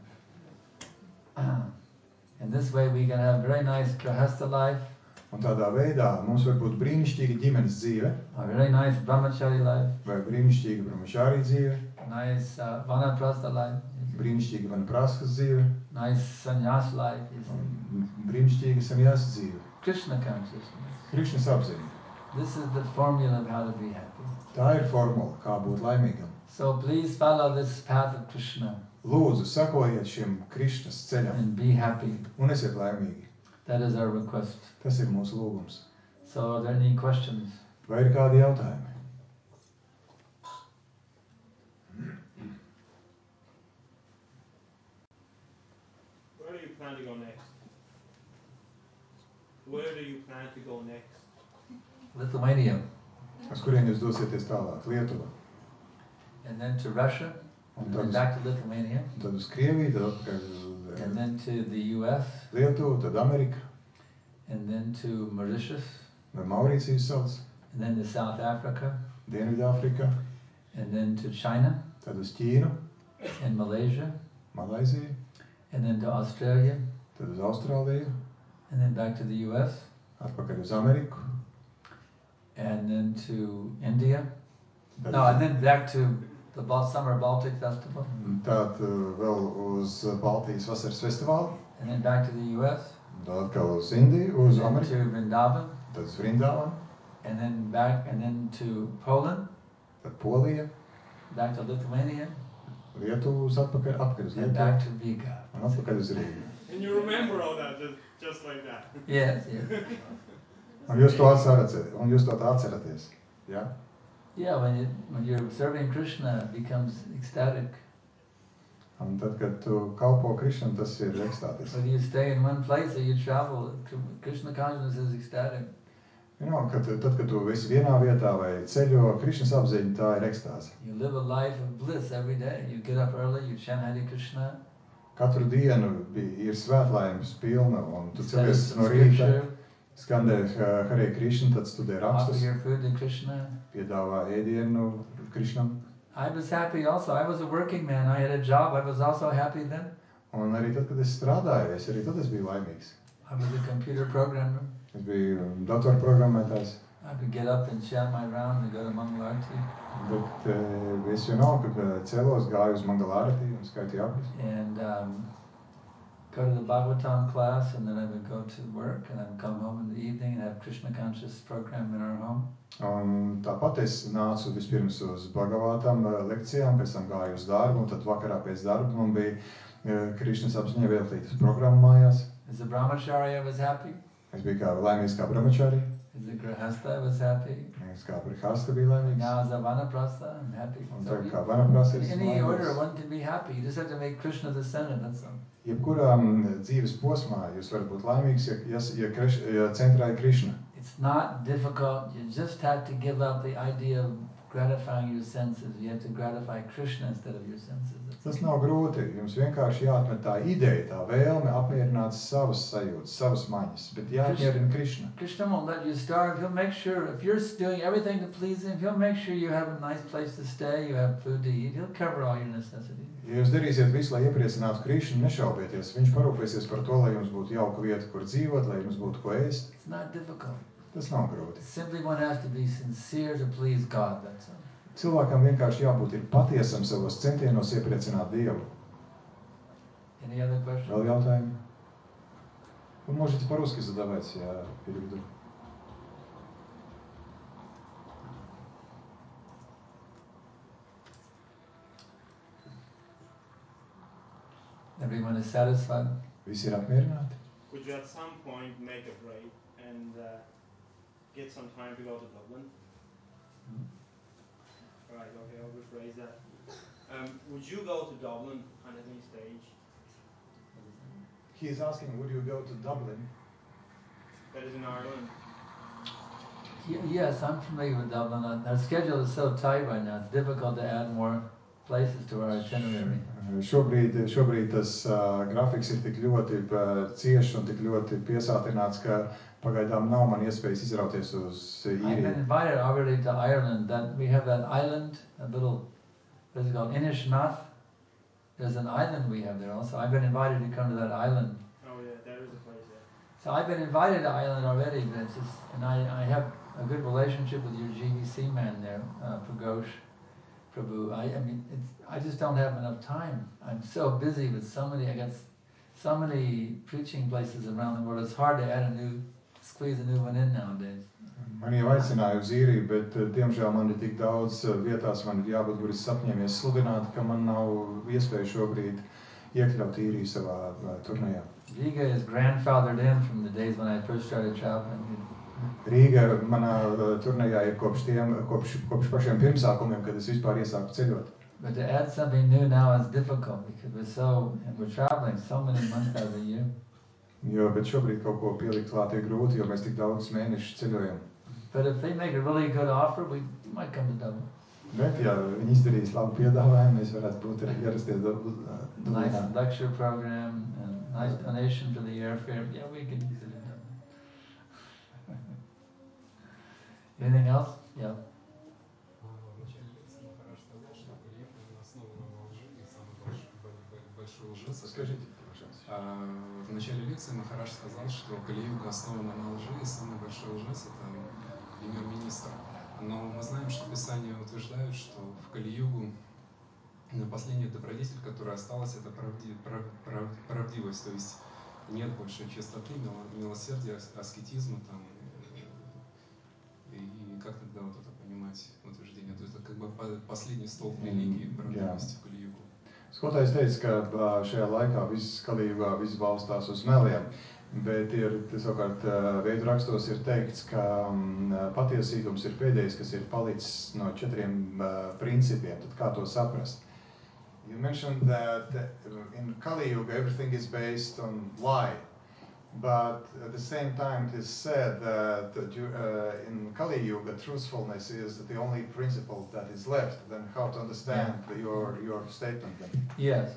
Speaker 1: In this way, we can have very nice grahastha life,
Speaker 2: Un tādā veidā mums var būt brīnišķīga ģimenes dzīve,
Speaker 1: a very nice brahmachari life,
Speaker 2: vai brīnišķīga brahmačārī dzīve,
Speaker 1: nice uh, vanaprastha life, you see,
Speaker 2: brīnišķīga vanapraskas dzīve
Speaker 1: nice sannyas life, you see.
Speaker 2: un brīnišķīga sanjāsa dzīve.
Speaker 1: Krishna consciousness.
Speaker 2: Krišnas apziņa.
Speaker 1: This is the formula of how to be happy.
Speaker 2: Tā ir formula, kā būt laimīgam.
Speaker 1: So please follow this path of Krishna
Speaker 2: Lūdzu, sekojiet šim Krišnas ceļam
Speaker 1: and be happy.
Speaker 2: un esiet laimīgi.
Speaker 1: That is our request.
Speaker 2: Tas ir mūsu lūgums.
Speaker 1: So are there any questions?
Speaker 2: Vai ir kādi jautājumi?
Speaker 3: Where do you plan to go next? Where do you plan to go next?
Speaker 1: Lithuania,
Speaker 2: Uz kurien jūs dosieties tālāk? Lietuva.
Speaker 1: and then to Russia,
Speaker 2: Un
Speaker 1: and
Speaker 2: tad
Speaker 1: then
Speaker 2: uz,
Speaker 1: back to Lithuania,
Speaker 2: un tad uz Krieviju, tad atpakaļ uz
Speaker 1: and
Speaker 2: eh,
Speaker 1: then to the U S,
Speaker 2: Lietuvu, tad Amerika,
Speaker 1: and then to Mauritius,
Speaker 2: vai Maurīcijas salas,
Speaker 1: and then to South Africa,
Speaker 2: Dienvidāfrika,
Speaker 1: and then to China,
Speaker 2: tad uz Ķīnu,
Speaker 1: and Malaysia,
Speaker 2: Malaiziju,
Speaker 1: and then to Australia,
Speaker 2: tad uz Austrāliju,
Speaker 1: and then back to the U S,
Speaker 2: atpakaļ uz Ameriku,
Speaker 1: and then to India.
Speaker 2: tad,
Speaker 1: No, and then back to the Bal- Summer Baltic Festival,
Speaker 2: tad uh, vēl uz Baltijas vasaras festivālu,
Speaker 1: and then back to the U S,
Speaker 2: tad atkal uz Indiju, uz
Speaker 1: and then
Speaker 2: Ameriku,
Speaker 1: to Vrindavan,
Speaker 2: tad uz Vrindāvanu,
Speaker 1: and then back, and then to Poland,
Speaker 2: tad Polija,
Speaker 1: back to Lithuania,
Speaker 2: Lietuva uz atpakaļ, atpakaļ uz
Speaker 1: and
Speaker 2: Lietuvu
Speaker 1: back to Riga.
Speaker 2: un atpakaļ uz Rīgu.
Speaker 3: And you remember all that just, just like that.
Speaker 1: Yes, yes.
Speaker 2: Un jūs to atceraties, un jūs to tā atceraties. Ja?
Speaker 1: Yeah, when, you, when you're serving Krishna, it becomes ecstatic.
Speaker 2: Un tad, kad tu kalpo Krišnam, tas ir ekstātiski.
Speaker 1: Whether you stay in one place or you travel, Krishna consciousness is ecstatic.
Speaker 2: You know, kad, tad, kad tu esi vienā vietā vai ceļo, Krišnas apziņa, tā ir ekstāze.
Speaker 1: You live a life of bliss every day. You get up early, you chant Hare Krishna.
Speaker 2: Katru dienu bija, ir svētlaimes pilna, un tu
Speaker 1: Study
Speaker 2: celies
Speaker 1: some
Speaker 2: no rīta,
Speaker 1: scripture,
Speaker 2: skandē uh, Hare Krišna, tad studē
Speaker 1: offer
Speaker 2: rakstus,
Speaker 1: your food to Krishna.
Speaker 2: piedāvā ēdienu Krišnam.
Speaker 1: I was happy also. I was a working man. I had a job. I was also happy then.
Speaker 2: Un arī tad, kad es strādāju, es arī tad es biju laimīgs.
Speaker 1: I was a computer programmer.
Speaker 2: Es biju datorprogrammētājs.
Speaker 1: I could get up and chant my rounds and go to Mangalarti.
Speaker 2: Bet uh, es jau nav, kad uh, celos, gāju uz Mangalārati un skaitīju apļus.
Speaker 1: And um, go to the Bhagavatam class, and then I would go to work, and I would come home in the evening and have Krishna conscious program in our home.
Speaker 2: Un tāpat es nācu vispirms uz Bhagavatam uh, lekcijām, pēc tam gāju uz darbu, un tad vakarā pēc darba man bija uh, Krišnas apziņai veltītas programma mājās.
Speaker 1: As a brahmachari, I was happy.
Speaker 2: Es biju kā laimīgs kā brahmachari.
Speaker 1: As a grihasta, I was happy.
Speaker 2: Es kā brihasta biju
Speaker 1: And
Speaker 2: laimīgs.
Speaker 1: now as a vanaprastha, I'm happy.
Speaker 2: Un
Speaker 1: So
Speaker 2: tagad
Speaker 1: you-
Speaker 2: kā vanaprasa
Speaker 1: in
Speaker 2: esmu
Speaker 1: any order,
Speaker 2: laimīgs.
Speaker 1: one can be happy. You just have to make Krishna the center, that's all.
Speaker 2: Jebkurā mm, dzīves posmā jūs varat būt laimīgs, ja, ja, ja, Kriš, ja centrā ir Krišna.
Speaker 1: It's not difficult. You just have to give up the idea of gratifying your senses. You have to gratify Krishna instead of your senses. That's
Speaker 2: Tas
Speaker 1: all.
Speaker 2: nav grūti. Jums vienkārši jāatmet tā ideja, tā vēlme apmierināt savas sajūtas, savas maņas, bet jāapmierina Krišna.
Speaker 1: Krishna won't let you starve. He'll make sure, if you're doing everything to please him, he'll make sure you have a nice place to stay, you have food to eat. He'll cover all your necessities.
Speaker 2: Ja jūs darīsiet visu, lai iepriecinātu Krišnu, nešaubieties. Viņš parūpēsies par to, lai jums būtu jauka vieta, kur dzīvot, lai jums būtu ko ēst.
Speaker 1: It's not difficult.
Speaker 2: Tas nav grūti.
Speaker 1: Simply one has to be sincere to please God, that's all.
Speaker 2: Cilvēkam vienkārši jābūt ir patiesam savos centienos iepriecināt Dievu.
Speaker 1: Any other questions?
Speaker 2: Vēl jautājumi? Вы можете по-русски задавать, я переведу.
Speaker 1: Everyone is satisfied?
Speaker 2: Visi ir apmierināti?
Speaker 3: Could you at some point make a break and uh, get some time to go to Dublin?
Speaker 1: Hmm?
Speaker 3: Right, okay, I'll rephrase that. Um, would you go to Dublin at any stage?
Speaker 2: He is asking, would you go to Dublin?
Speaker 3: That is in Ireland.
Speaker 1: Y- Yes, I'm familiar with Dublin. Uh, Our schedule is so tight right now, it's difficult to add more places to our itinerary.
Speaker 2: Šobrīd, šobrīd tas uh, grafiks ir tik ļoti uh, ciešs un tik ļoti piesātināts, ka pagaidām nav man iespējas izrauties uz
Speaker 1: I've been
Speaker 2: īriju.
Speaker 1: invited already to Ireland. That we have that island, a little, what is it called, Inishnath. There's an island we have there also. I've been invited to come to that island.
Speaker 3: Oh yeah, there is a place there.
Speaker 1: So I've been invited to Ireland already, but it's just, and I, I have a good relationship with your G V C man there, uh, Pragosh Prabhu. I, I mean, it's, I just don't have enough time. I'm so busy with so many, I got s- so many preaching places around the world. It's hard to add a new, squeeze a new one in nowadays.
Speaker 2: Man jau aicināja uz īriju, bet uh, diemžēl man ir tik daudz uh, vietās, man ir jābūt, kur es apņēmies sludināt, ka man nav iespēja šobrīd iekļaut īriju savā uh, turnējā.
Speaker 1: Riga is grandfathered in from the days when I first started traveling.
Speaker 2: Rīga manā uh, turnējā ir kopš, tiem, kopš, kopš pašiem pirmsākumiem, kad es vispār iesāku ceļot.
Speaker 1: But to add something new now is difficult because we're so, and we're traveling so many months out of the year.
Speaker 2: Jo, bet šobrīd kaut ko pielikt klāt ir grūti, jo mēs tik daudz mēnešus ceļojam.
Speaker 1: But if they make a really good offer, we might come to Dublin.
Speaker 2: Bet, ja viņi izdarīs labu piedāvājumu, mēs varētu būt arī ierasties Dub-
Speaker 1: Nice
Speaker 2: Dublinā.
Speaker 1: lecture program and nice donation for the airfare. Yeah, we can visit Dublin. Anything else? Yeah.
Speaker 4: А, Вначале лекции Махарадж сказал, что приехал на основе лжец. Это,
Speaker 2: Скажите, пожалуйста.
Speaker 4: а, в начале лекции Махарадж сказал, что Кали-юга основана на лжи, и самый большой лжец — это премьер-министр. Но мы знаем, что Писания утверждают, что в Кали-югу последний добродетель, которая осталась, это правди, прав, прав, правдивость, то есть нет больше чистоты, мило, милосердия, аскетизма там. И, и как тогда вот это понимать утверждение? То есть это как бы последний столб религии, правдивость в Кали-югу.
Speaker 2: Skolotājs teica, ka ā, šajā laikā viss Kalijugā viss balstās uz meliem, bet ir savukārt ā, veidu rakstos ir teikts, ka m, patiesīgums ir pēdējais, kas ir palicis no četriem ā, principiem. Tad kā to saprast? You mentioned that in Kali Yuga everything is based on lie, but at the same time it is said that uh, in Kali Yuga truthfulness is the only principle that is left. Then how to understand
Speaker 1: Yeah.
Speaker 2: your your statement then?
Speaker 1: Yes.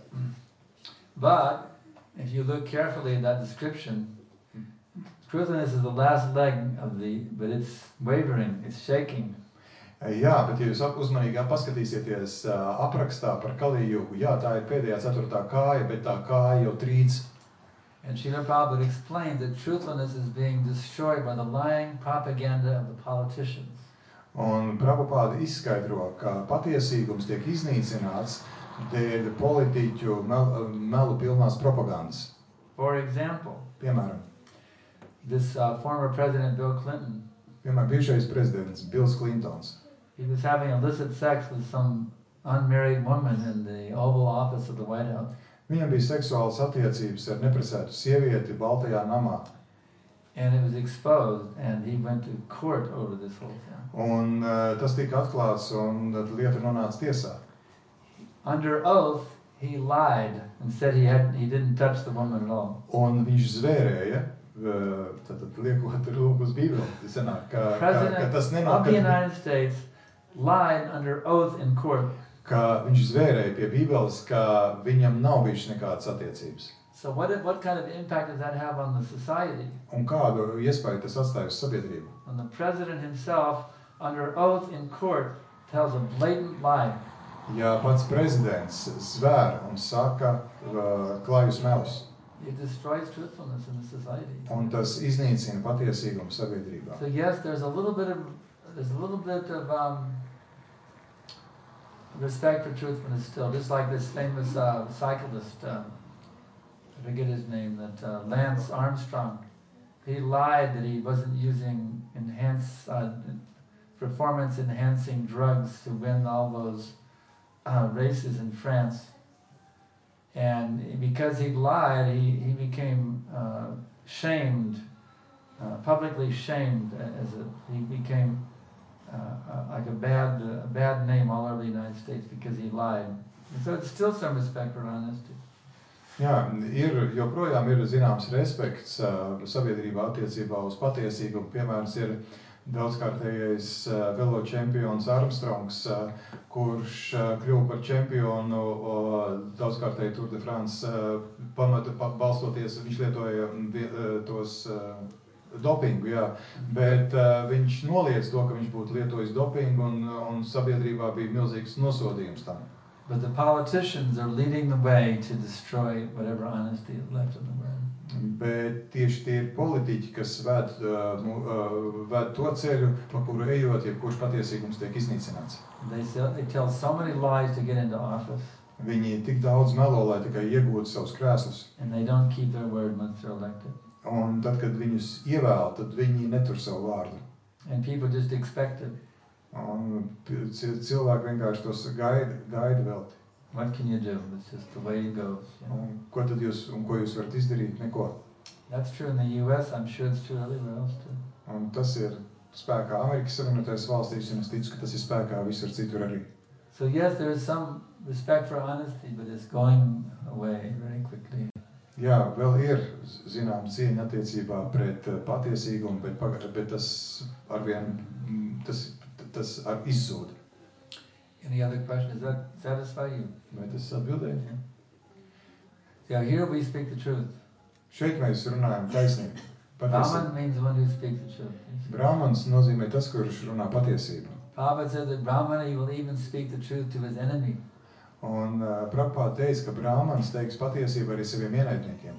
Speaker 1: But if you look carefully at that description, truthfulness is the last leg of the, but it's wavering, it's shaking.
Speaker 2: Jā, bet ja jūs ap- uzmanīgi paskatīsieties uh, aprakstā par Kalijūgu, jā, tā ir pēdējā ceturtā kāja, bet tā kāja jau trīc.
Speaker 1: And Srila Prabhupada explained that truthfulness is being destroyed by the lying propaganda of the politicians.
Speaker 2: Un Prabhupāda izskaidro, ka patiesīgums tiek iznīcināts dēļ politiķu mel, melu pilnās propagandas.
Speaker 1: For example,
Speaker 2: Piemēram,
Speaker 1: this uh, former President Bill Clinton,
Speaker 2: piemēram, bijušais prezidents Bills Klintons.
Speaker 1: he was having illicit sex with some unmarried woman in the Oval Office of the White House.
Speaker 2: Viņam bija seksuālas attiecības ar neprecētu sievieti Baltajā namā.
Speaker 1: And it was exposed, and he went to court over this whole thing.
Speaker 2: Un uh, tas tika atklāts, un uh, lieta nonāca tiesā.
Speaker 1: Under oath, he lied and said he had he didn't touch the woman at all.
Speaker 2: Un viņš zvērēja, uh, tad, tad liekot roku uz Bībeli, sanāk, ka,
Speaker 1: The
Speaker 2: ka,
Speaker 1: president
Speaker 2: ka tas
Speaker 1: of the
Speaker 2: nenotika.
Speaker 1: United States lied under oath in court.
Speaker 2: Ka viņš zvērēja pie Bībeles, ka viņam nav bijušas nekādas attiecības.
Speaker 1: So what what kind of impact does that have on the society?
Speaker 2: Un kādu iespēju tas atstāja uz sabiedrību?
Speaker 1: When the president himself, under oath in court, tells a blatant lie.
Speaker 2: Ja pats prezidents zvēr un saka uh, klājus melus,
Speaker 1: It destroys truthfulness in the society.
Speaker 2: un tas iznīcina patiesīgumu sabiedrībā.
Speaker 1: So yes, there's a little bit of there's a little bit of um, respect for truthfulness still, just like this famous uh, cyclist. Um, I forget his name. That uh, Lance Armstrong. He lied that he wasn't using enhance uh, performance-enhancing drugs to win all those uh, races in France. And because he lied, he he became uh, shamed, uh, publicly shamed. As a, he became uh, uh, like a bad uh, a bad name all over the United States because he lied. And so it's still some respect for honesty.
Speaker 2: Jā, ir joprojām ir zināms respekts uh, sabiedrībā attiecībā uz patiesīgumu. Piemēram, ir daudzkārtējais uh, velo čempions Armstrongs, uh, kurš uh, kļuva par čempionu uh, daudzkārtēji Tour de France, uh, pamata, pa, balstoties, viņš lietoja uh, tos uh, dopingu, jā, bet uh, viņš noliedz to, ka viņš būtu lietojis dopingu, un, un sabiedrībā bija milzīgs nosodījums tam.
Speaker 1: But the politicians are leading the way to destroy whatever honesty is left in the world.
Speaker 2: Bet tieši tie ir politiķi, kas ved, uh, mu- uh, ved to ceļu, pa kuru ejot, jebkurš patiesīgums tiek iznīcināts.
Speaker 1: They sell, they tell so many lies to get into office,
Speaker 2: Viņi tik daudz melo, lai tikai iegūtu savus krēslus.
Speaker 1: and they don't keep their word once they're elected.
Speaker 2: Un tad, kad viņus ievēl, tad viņi netur savu vārdu.
Speaker 1: And people just expect it.
Speaker 2: Un p- ci- cilvēki vienkārši tos gaida, gaida velti.
Speaker 1: What can you do? It's just the way it goes. You know?
Speaker 2: Un ko tad jūs, un ko jūs varat izdarīt? Neko.
Speaker 1: That's true in the U S. I'm sure it's true everywhere else too.
Speaker 2: Un tas ir spēkā Amerikas Savienotajās valstīs, un es ticu, ka tas ir spēkā visur citur arī.
Speaker 1: So yes, there is some respect for honesty, but it's going away very quickly.
Speaker 2: Jā, vēl ir zināms cieņa attiecībā pret eh, patiesīgumu, bet, paga- bet tas arvien mm, tas, tas ar izzūd.
Speaker 1: Any other question? Does that satisfy you?
Speaker 2: Vai tas atbildēja?
Speaker 1: Yeah. So here we speak the truth.
Speaker 2: Šeit mēs runājam taisnību.
Speaker 1: Brahman
Speaker 2: Patiesību.
Speaker 1: means the one who speaks the truth. you see.
Speaker 2: Brahmans nozīmē tas, kurš runā patiesību.
Speaker 1: Prabhupada said that Brahmana, he will even speak the truth to his enemy.
Speaker 2: Un uh, Prabhupāda teica, ka brāmanis teiks patiesību arī saviem ienaidniekiem.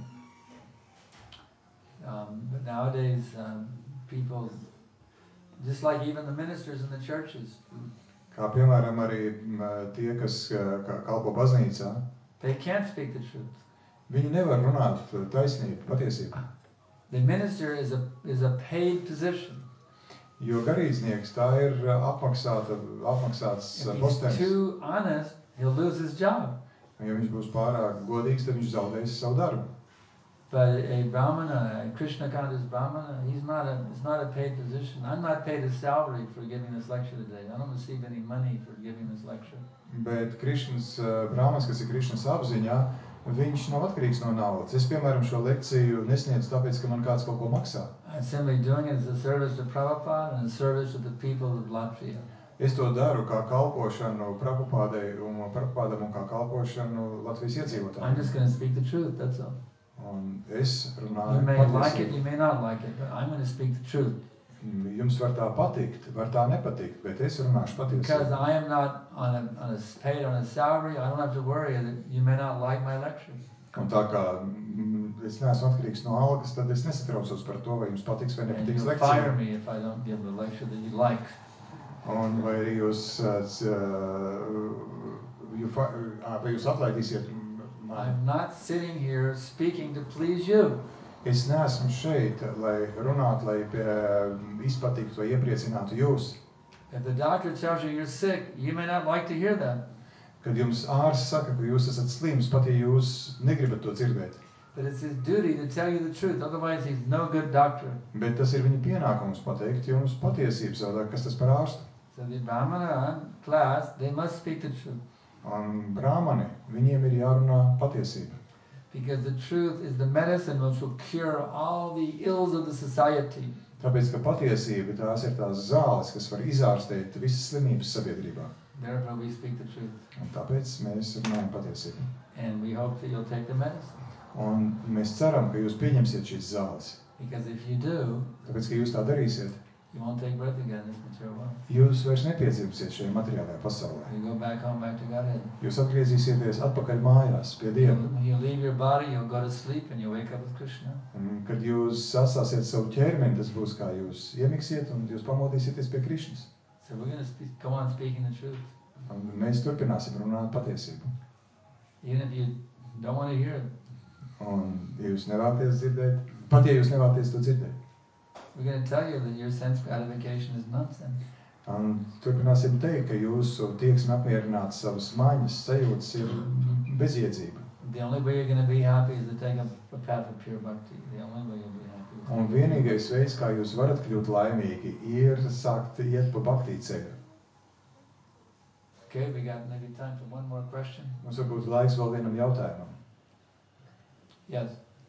Speaker 1: Um, but nowadays, um, people, just like even the ministers in the churches,
Speaker 2: Kā piemēram arī m, tie, kas uh, ka- kalpo baznīcā,
Speaker 1: they can't speak the truth.
Speaker 2: viņi nevar runāt uh, taisnību, patiesību.
Speaker 1: The minister is a is a paid position.
Speaker 2: Jo garīdznieks tā ir uh, apmaksāta, apmaksāts
Speaker 1: If
Speaker 2: uh,
Speaker 1: he's
Speaker 2: postenis.
Speaker 1: too honest, he'll lose his job.
Speaker 2: Ja viņš būs pārāk godīgs, tad viņš zaudēs savu darbu.
Speaker 1: But a brahmana, a Krishna conscious brahmana, he's not a it's not a paid position. I'm not paid a salary for giving this lecture today. I don't receive any money for giving this lecture.
Speaker 2: Bet Krišnas uh, brāmanis, kas ir Krišnas apziņā, viņš nav atkarīgs no naudas. Es, piemēram, šo lekciju nesniedzu tāpēc, ka man kāds kaut ko maksā.
Speaker 1: I'm simply doing it as a service to Prabhupada and a service to the people of Latvia.
Speaker 2: Es to daru kā kalpošanu Prabhupādai un Prabhupādam un kā kalpošanu Latvijas
Speaker 1: I'm
Speaker 2: iedzīvotājiem.
Speaker 1: just going to speak the truth, that's all.
Speaker 2: Un es
Speaker 1: You
Speaker 2: runāju
Speaker 1: may like it,
Speaker 2: patiesību.
Speaker 1: you may not like it, but I'm going to speak the truth.
Speaker 2: Jums var tā patikt, var tā nepatikt, bet es runāšu
Speaker 1: Because
Speaker 2: patiesību.
Speaker 1: I am not on a, on a paid on a salary, I don't have to worry that you may not like my lecture.
Speaker 2: Un tā kā mm, es neesmu atkarīgs no algas, tad es nesatraucos par to, vai jums patiks vai
Speaker 1: And
Speaker 2: nepatiks
Speaker 1: you'll fire
Speaker 2: lekcija.
Speaker 1: me if I don't give the lecture that you like.
Speaker 2: Un vai arī jūs, uh, c- uh, jū fa- uh, vai jūs atlaidīsiet m- mani?
Speaker 1: I'm not sitting here speaking to please you.
Speaker 2: Es neesmu šeit, lai runātu, lai uh, izpatiktu vai iepriecinātu jūs.
Speaker 1: If the doctor tells you you're sick, you may not like to hear that.
Speaker 2: Kad jums ārsts saka, ka jūs esat slims, pat ja jūs negribat to dzirdēt.
Speaker 1: But it's his duty to tell you the truth. Otherwise, he's no good doctor.
Speaker 2: Bet tas ir viņa pienākums pateikt jums patiesību, savādāk, kas tas par ārstu.
Speaker 1: So the brahmana and class, they must speak the truth.
Speaker 2: Un brāmani, viņiem ir jārunā patiesība.
Speaker 1: Because the truth is the medicine which will cure all the ills of the society.
Speaker 2: Tāpēc, ka patiesība tās ir tās zāles, kas var izārstēt visas slimības sabiedrībā.
Speaker 1: Therefore, we speak the truth.
Speaker 2: Un tāpēc mēs runājam patiesību.
Speaker 1: And we hope that you'll take the medicine.
Speaker 2: Un mēs ceram, ka jūs pieņemsiet šīs zāles.
Speaker 1: Because if you do,
Speaker 2: Tāpēc, ka jūs tā darīsiet,
Speaker 1: you won't take birth again in this material world.
Speaker 2: jūs vairs nepiedzimsiet šajā materiālajā pasaulē.
Speaker 1: You go back home, back to Godhead.
Speaker 2: Jūs atgriezīsieties atpakaļ mājās pie Dieva.
Speaker 1: You'll, when you leave your body, you'll go to sleep and you'll wake up with Krishna.
Speaker 2: Un, kad jūs atstāsiet savu ķermeni, tas būs kā jūs iemiksiet un jūs pamodīsieties pie Krišnas.
Speaker 1: So we're going to spe- go on speaking the truth.
Speaker 2: Un mēs turpināsim runāt patiesību.
Speaker 1: Even if you don't want to hear it,
Speaker 2: Un, ja jūs nevēlaties dzirdēt, pat ja jūs nevēlaties to dzirdēt,
Speaker 1: we're going to tell you that your sense gratification is nonsense.
Speaker 2: un turpināsim teikt, ka jūsu tieksme apmierināt savas maņas, sajūtas ir bezjēdzība.
Speaker 1: The only way you're going to be happy is to take a, a path of pure bhakti. The only way you'll be happy is to
Speaker 2: Un
Speaker 1: go through
Speaker 2: vienīgais
Speaker 1: bhakti.
Speaker 2: veids, kā jūs varat kļūt laimīgi, ir sākt iet pa bhaktī ceļu.
Speaker 1: Okay, we got maybe time for one more question.
Speaker 2: Mums varbūt laiks vēl vienam jautājumam.
Speaker 1: Yes.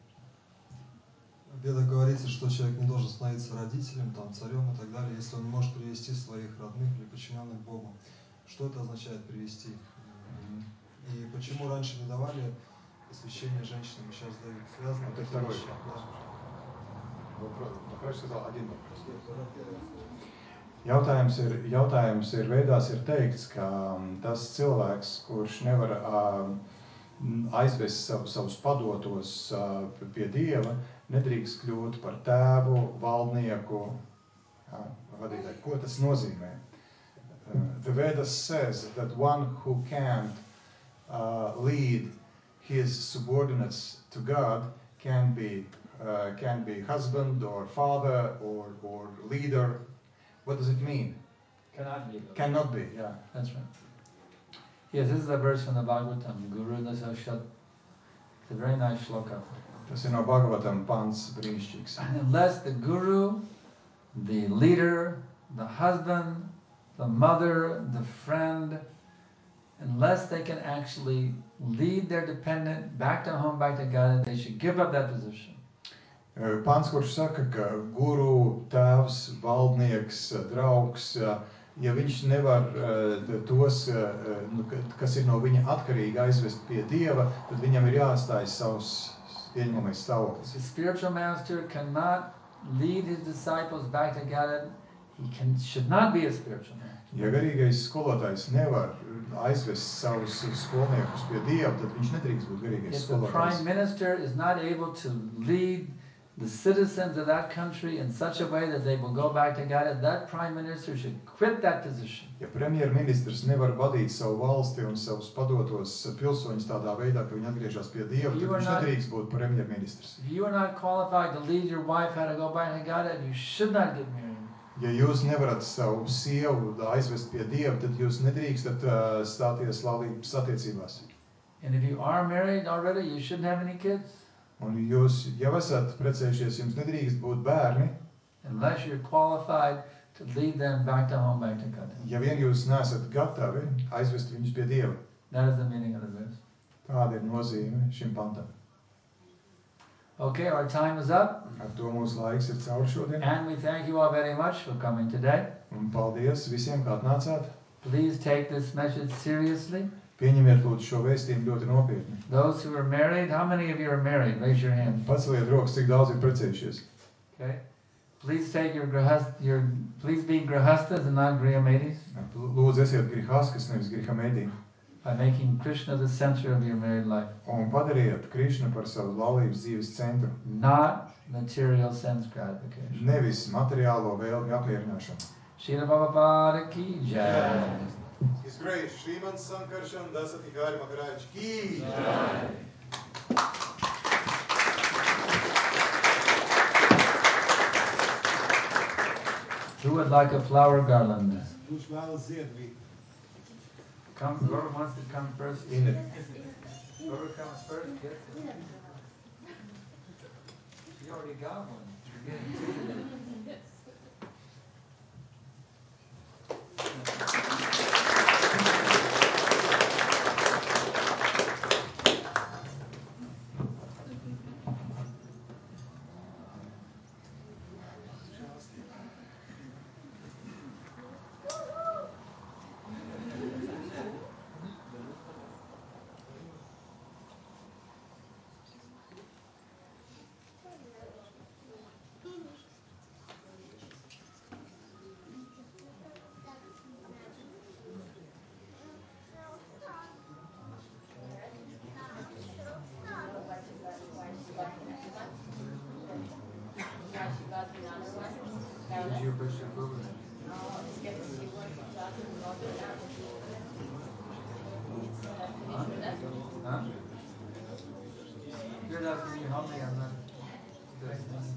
Speaker 5: В Ведах говорится, что человек не должен становиться родителем, там, царем и так далее, если он не может привести своих родных или подчиненных Богу. Что это означает привести? И почему раньше не давали посвящение женщинам, и сейчас дают? Связано
Speaker 2: Это
Speaker 5: эти
Speaker 2: второй
Speaker 5: вещи?
Speaker 2: вопрос.
Speaker 5: Да.
Speaker 2: Вопрос. Ну, хорошо сказал, один вопрос.
Speaker 5: Нет, тогда первый вопрос.
Speaker 2: Jautājums ir, jautājums ir veidās ir teikts, ka um, tas cilvēks, kurš nevar uh, aizvest sav, savus padotos uh, pie Dieva, nedrīkst kļūt par tēvu, valdnieku, uh, vadītāju. Ko tas nozīmē? Uh, the Vedas says that one who can't uh, lead his subordinates to God can be, uh, can be husband or father or, or leader. What does it mean?
Speaker 1: Cannot be. Really.
Speaker 2: Cannot be, yeah.
Speaker 1: That's right. Yes, this is a verse from the Bhagavatam. Guru Nasa Shat. It's a very nice shloka.
Speaker 2: Tas ir no Bhagavatam pants brīnišķīgs.
Speaker 1: Unless the guru, the leader, the husband, the mother, the friend, unless they can actually lead their dependent back to home, back to God, they should give up that position.
Speaker 2: Pants, kurš saka, ka guru, tēvs, valdnieks, draugs, ja viņš nevar tos, kas ir no viņa atkarīgi, aizvest pie Dieva, tad viņam ir jāatstāj savs ieņemamais stāvoklis.
Speaker 1: The spiritual master cannot lead his disciples back to God. He can, should not be a spiritual master.
Speaker 2: Ja garīgais skolotājs nevar aizvest savus skolniekus pie Dieva, tad viņš nedrīkst būt garīgais
Speaker 1: If the
Speaker 2: skolotājs.
Speaker 1: prime minister is not able to lead the citizens of that country in such a way that they will go back to God, that prime minister should quit that position.
Speaker 2: Ja premjerministrs nevar vadīt savu valsti un savus padotos pilsoņus tādā veidā, ka viņi atgriežas pie Dieva, tad viņš nedrīkst būt premjerministrs.
Speaker 1: If you are not qualified to lead your wife how to go back to God, you should not get married.
Speaker 2: Ja jūs nevarat savu sievu aizvest pie Dieva, tad jūs nedrīkstat uh, stāties laulības attiecībās.
Speaker 1: And if you are married already, you shouldn't have any kids.
Speaker 2: Un jūs jau esat precējušies, jums nedrīkst būt bērni,
Speaker 1: unless you're qualified to lead them back to home, back to God.
Speaker 2: ja vien jūs neesat gatavi aizvest viņus pie Dieva.
Speaker 1: That is the meaning of the verse.
Speaker 2: Tāda ir nozīme šim pantam.
Speaker 1: Okay, our time is up.
Speaker 2: Ar to mūsu laiks ir cauri šodien.
Speaker 1: And we thank you all very much for coming today.
Speaker 2: Un paldies visiem, kā atnācāt.
Speaker 1: Please take this message seriously.
Speaker 2: Pieņemiet lūdzu šo vēstījumu ļoti nopietni.
Speaker 1: Those who are married, how many of you are married? Raise your hand.
Speaker 2: Paceliet rokas, cik daudz ir precējušies.
Speaker 1: Okay. Please take your grahast, your please be grahastas and not grihamedis.
Speaker 2: Lūdzu, esiet grihaskas, nevis grihamedi.
Speaker 1: By making Krishna the center of your married life.
Speaker 2: Un padariet Krišnu par savu laulības dzīves centru.
Speaker 1: Not material sense gratification.
Speaker 2: Nevis materiālo vēlmju apmierināšanu.
Speaker 1: Srila Prabhupada ki jai.
Speaker 2: His Grace Srimad Sankarshan Dasati Hari Maharaj ki jai.
Speaker 1: Who would like a flower garland? Come, whoever wants to come first.
Speaker 2: Ine.
Speaker 1: Whoever comes first gets it. She already got one. You're getting two today. Did you push your foot with it? Huh? Huh? Good, can you help me? I'm not good.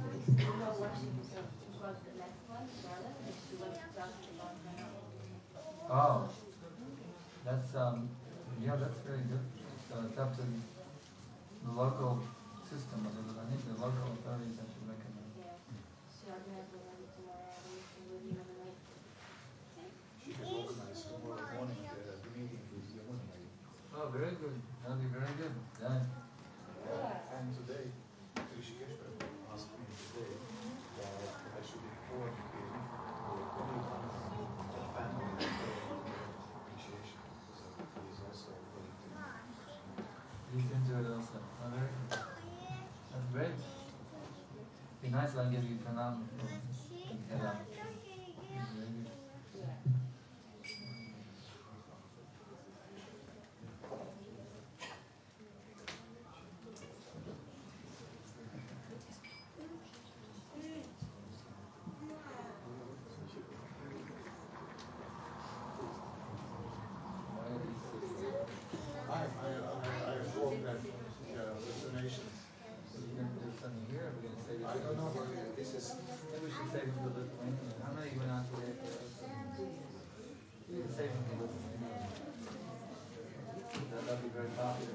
Speaker 1: Oh, that's um, yeah, that's very good. So it's up to the local system a little bit. I think the local authorities have to recognize.
Speaker 6: Yeah. She organized a wedding tomorrow. I think she's leaving overnight.
Speaker 2: She has organized tomorrow morning uh, the meeting with Yamuna Mai.
Speaker 1: Oh, very good. That'll be very good. Yeah.
Speaker 2: And today, Rishikesh Prabhu asked me today that I should inform him or anyone in the family regarding the wedding initiation. So he is also going to.
Speaker 1: He's into it also. Oh, very good. That's great. Be nice if I can give you pranam before we head out. Very good.
Speaker 2: I, I, I, I hope that uh, with donations.
Speaker 1: Are you going to do something here, or are we going to save it?
Speaker 2: I don't know where this is.
Speaker 1: Maybe we should save it for Lithuania. How many went out today for We can save it for Lithuania. That, that'll be very popular.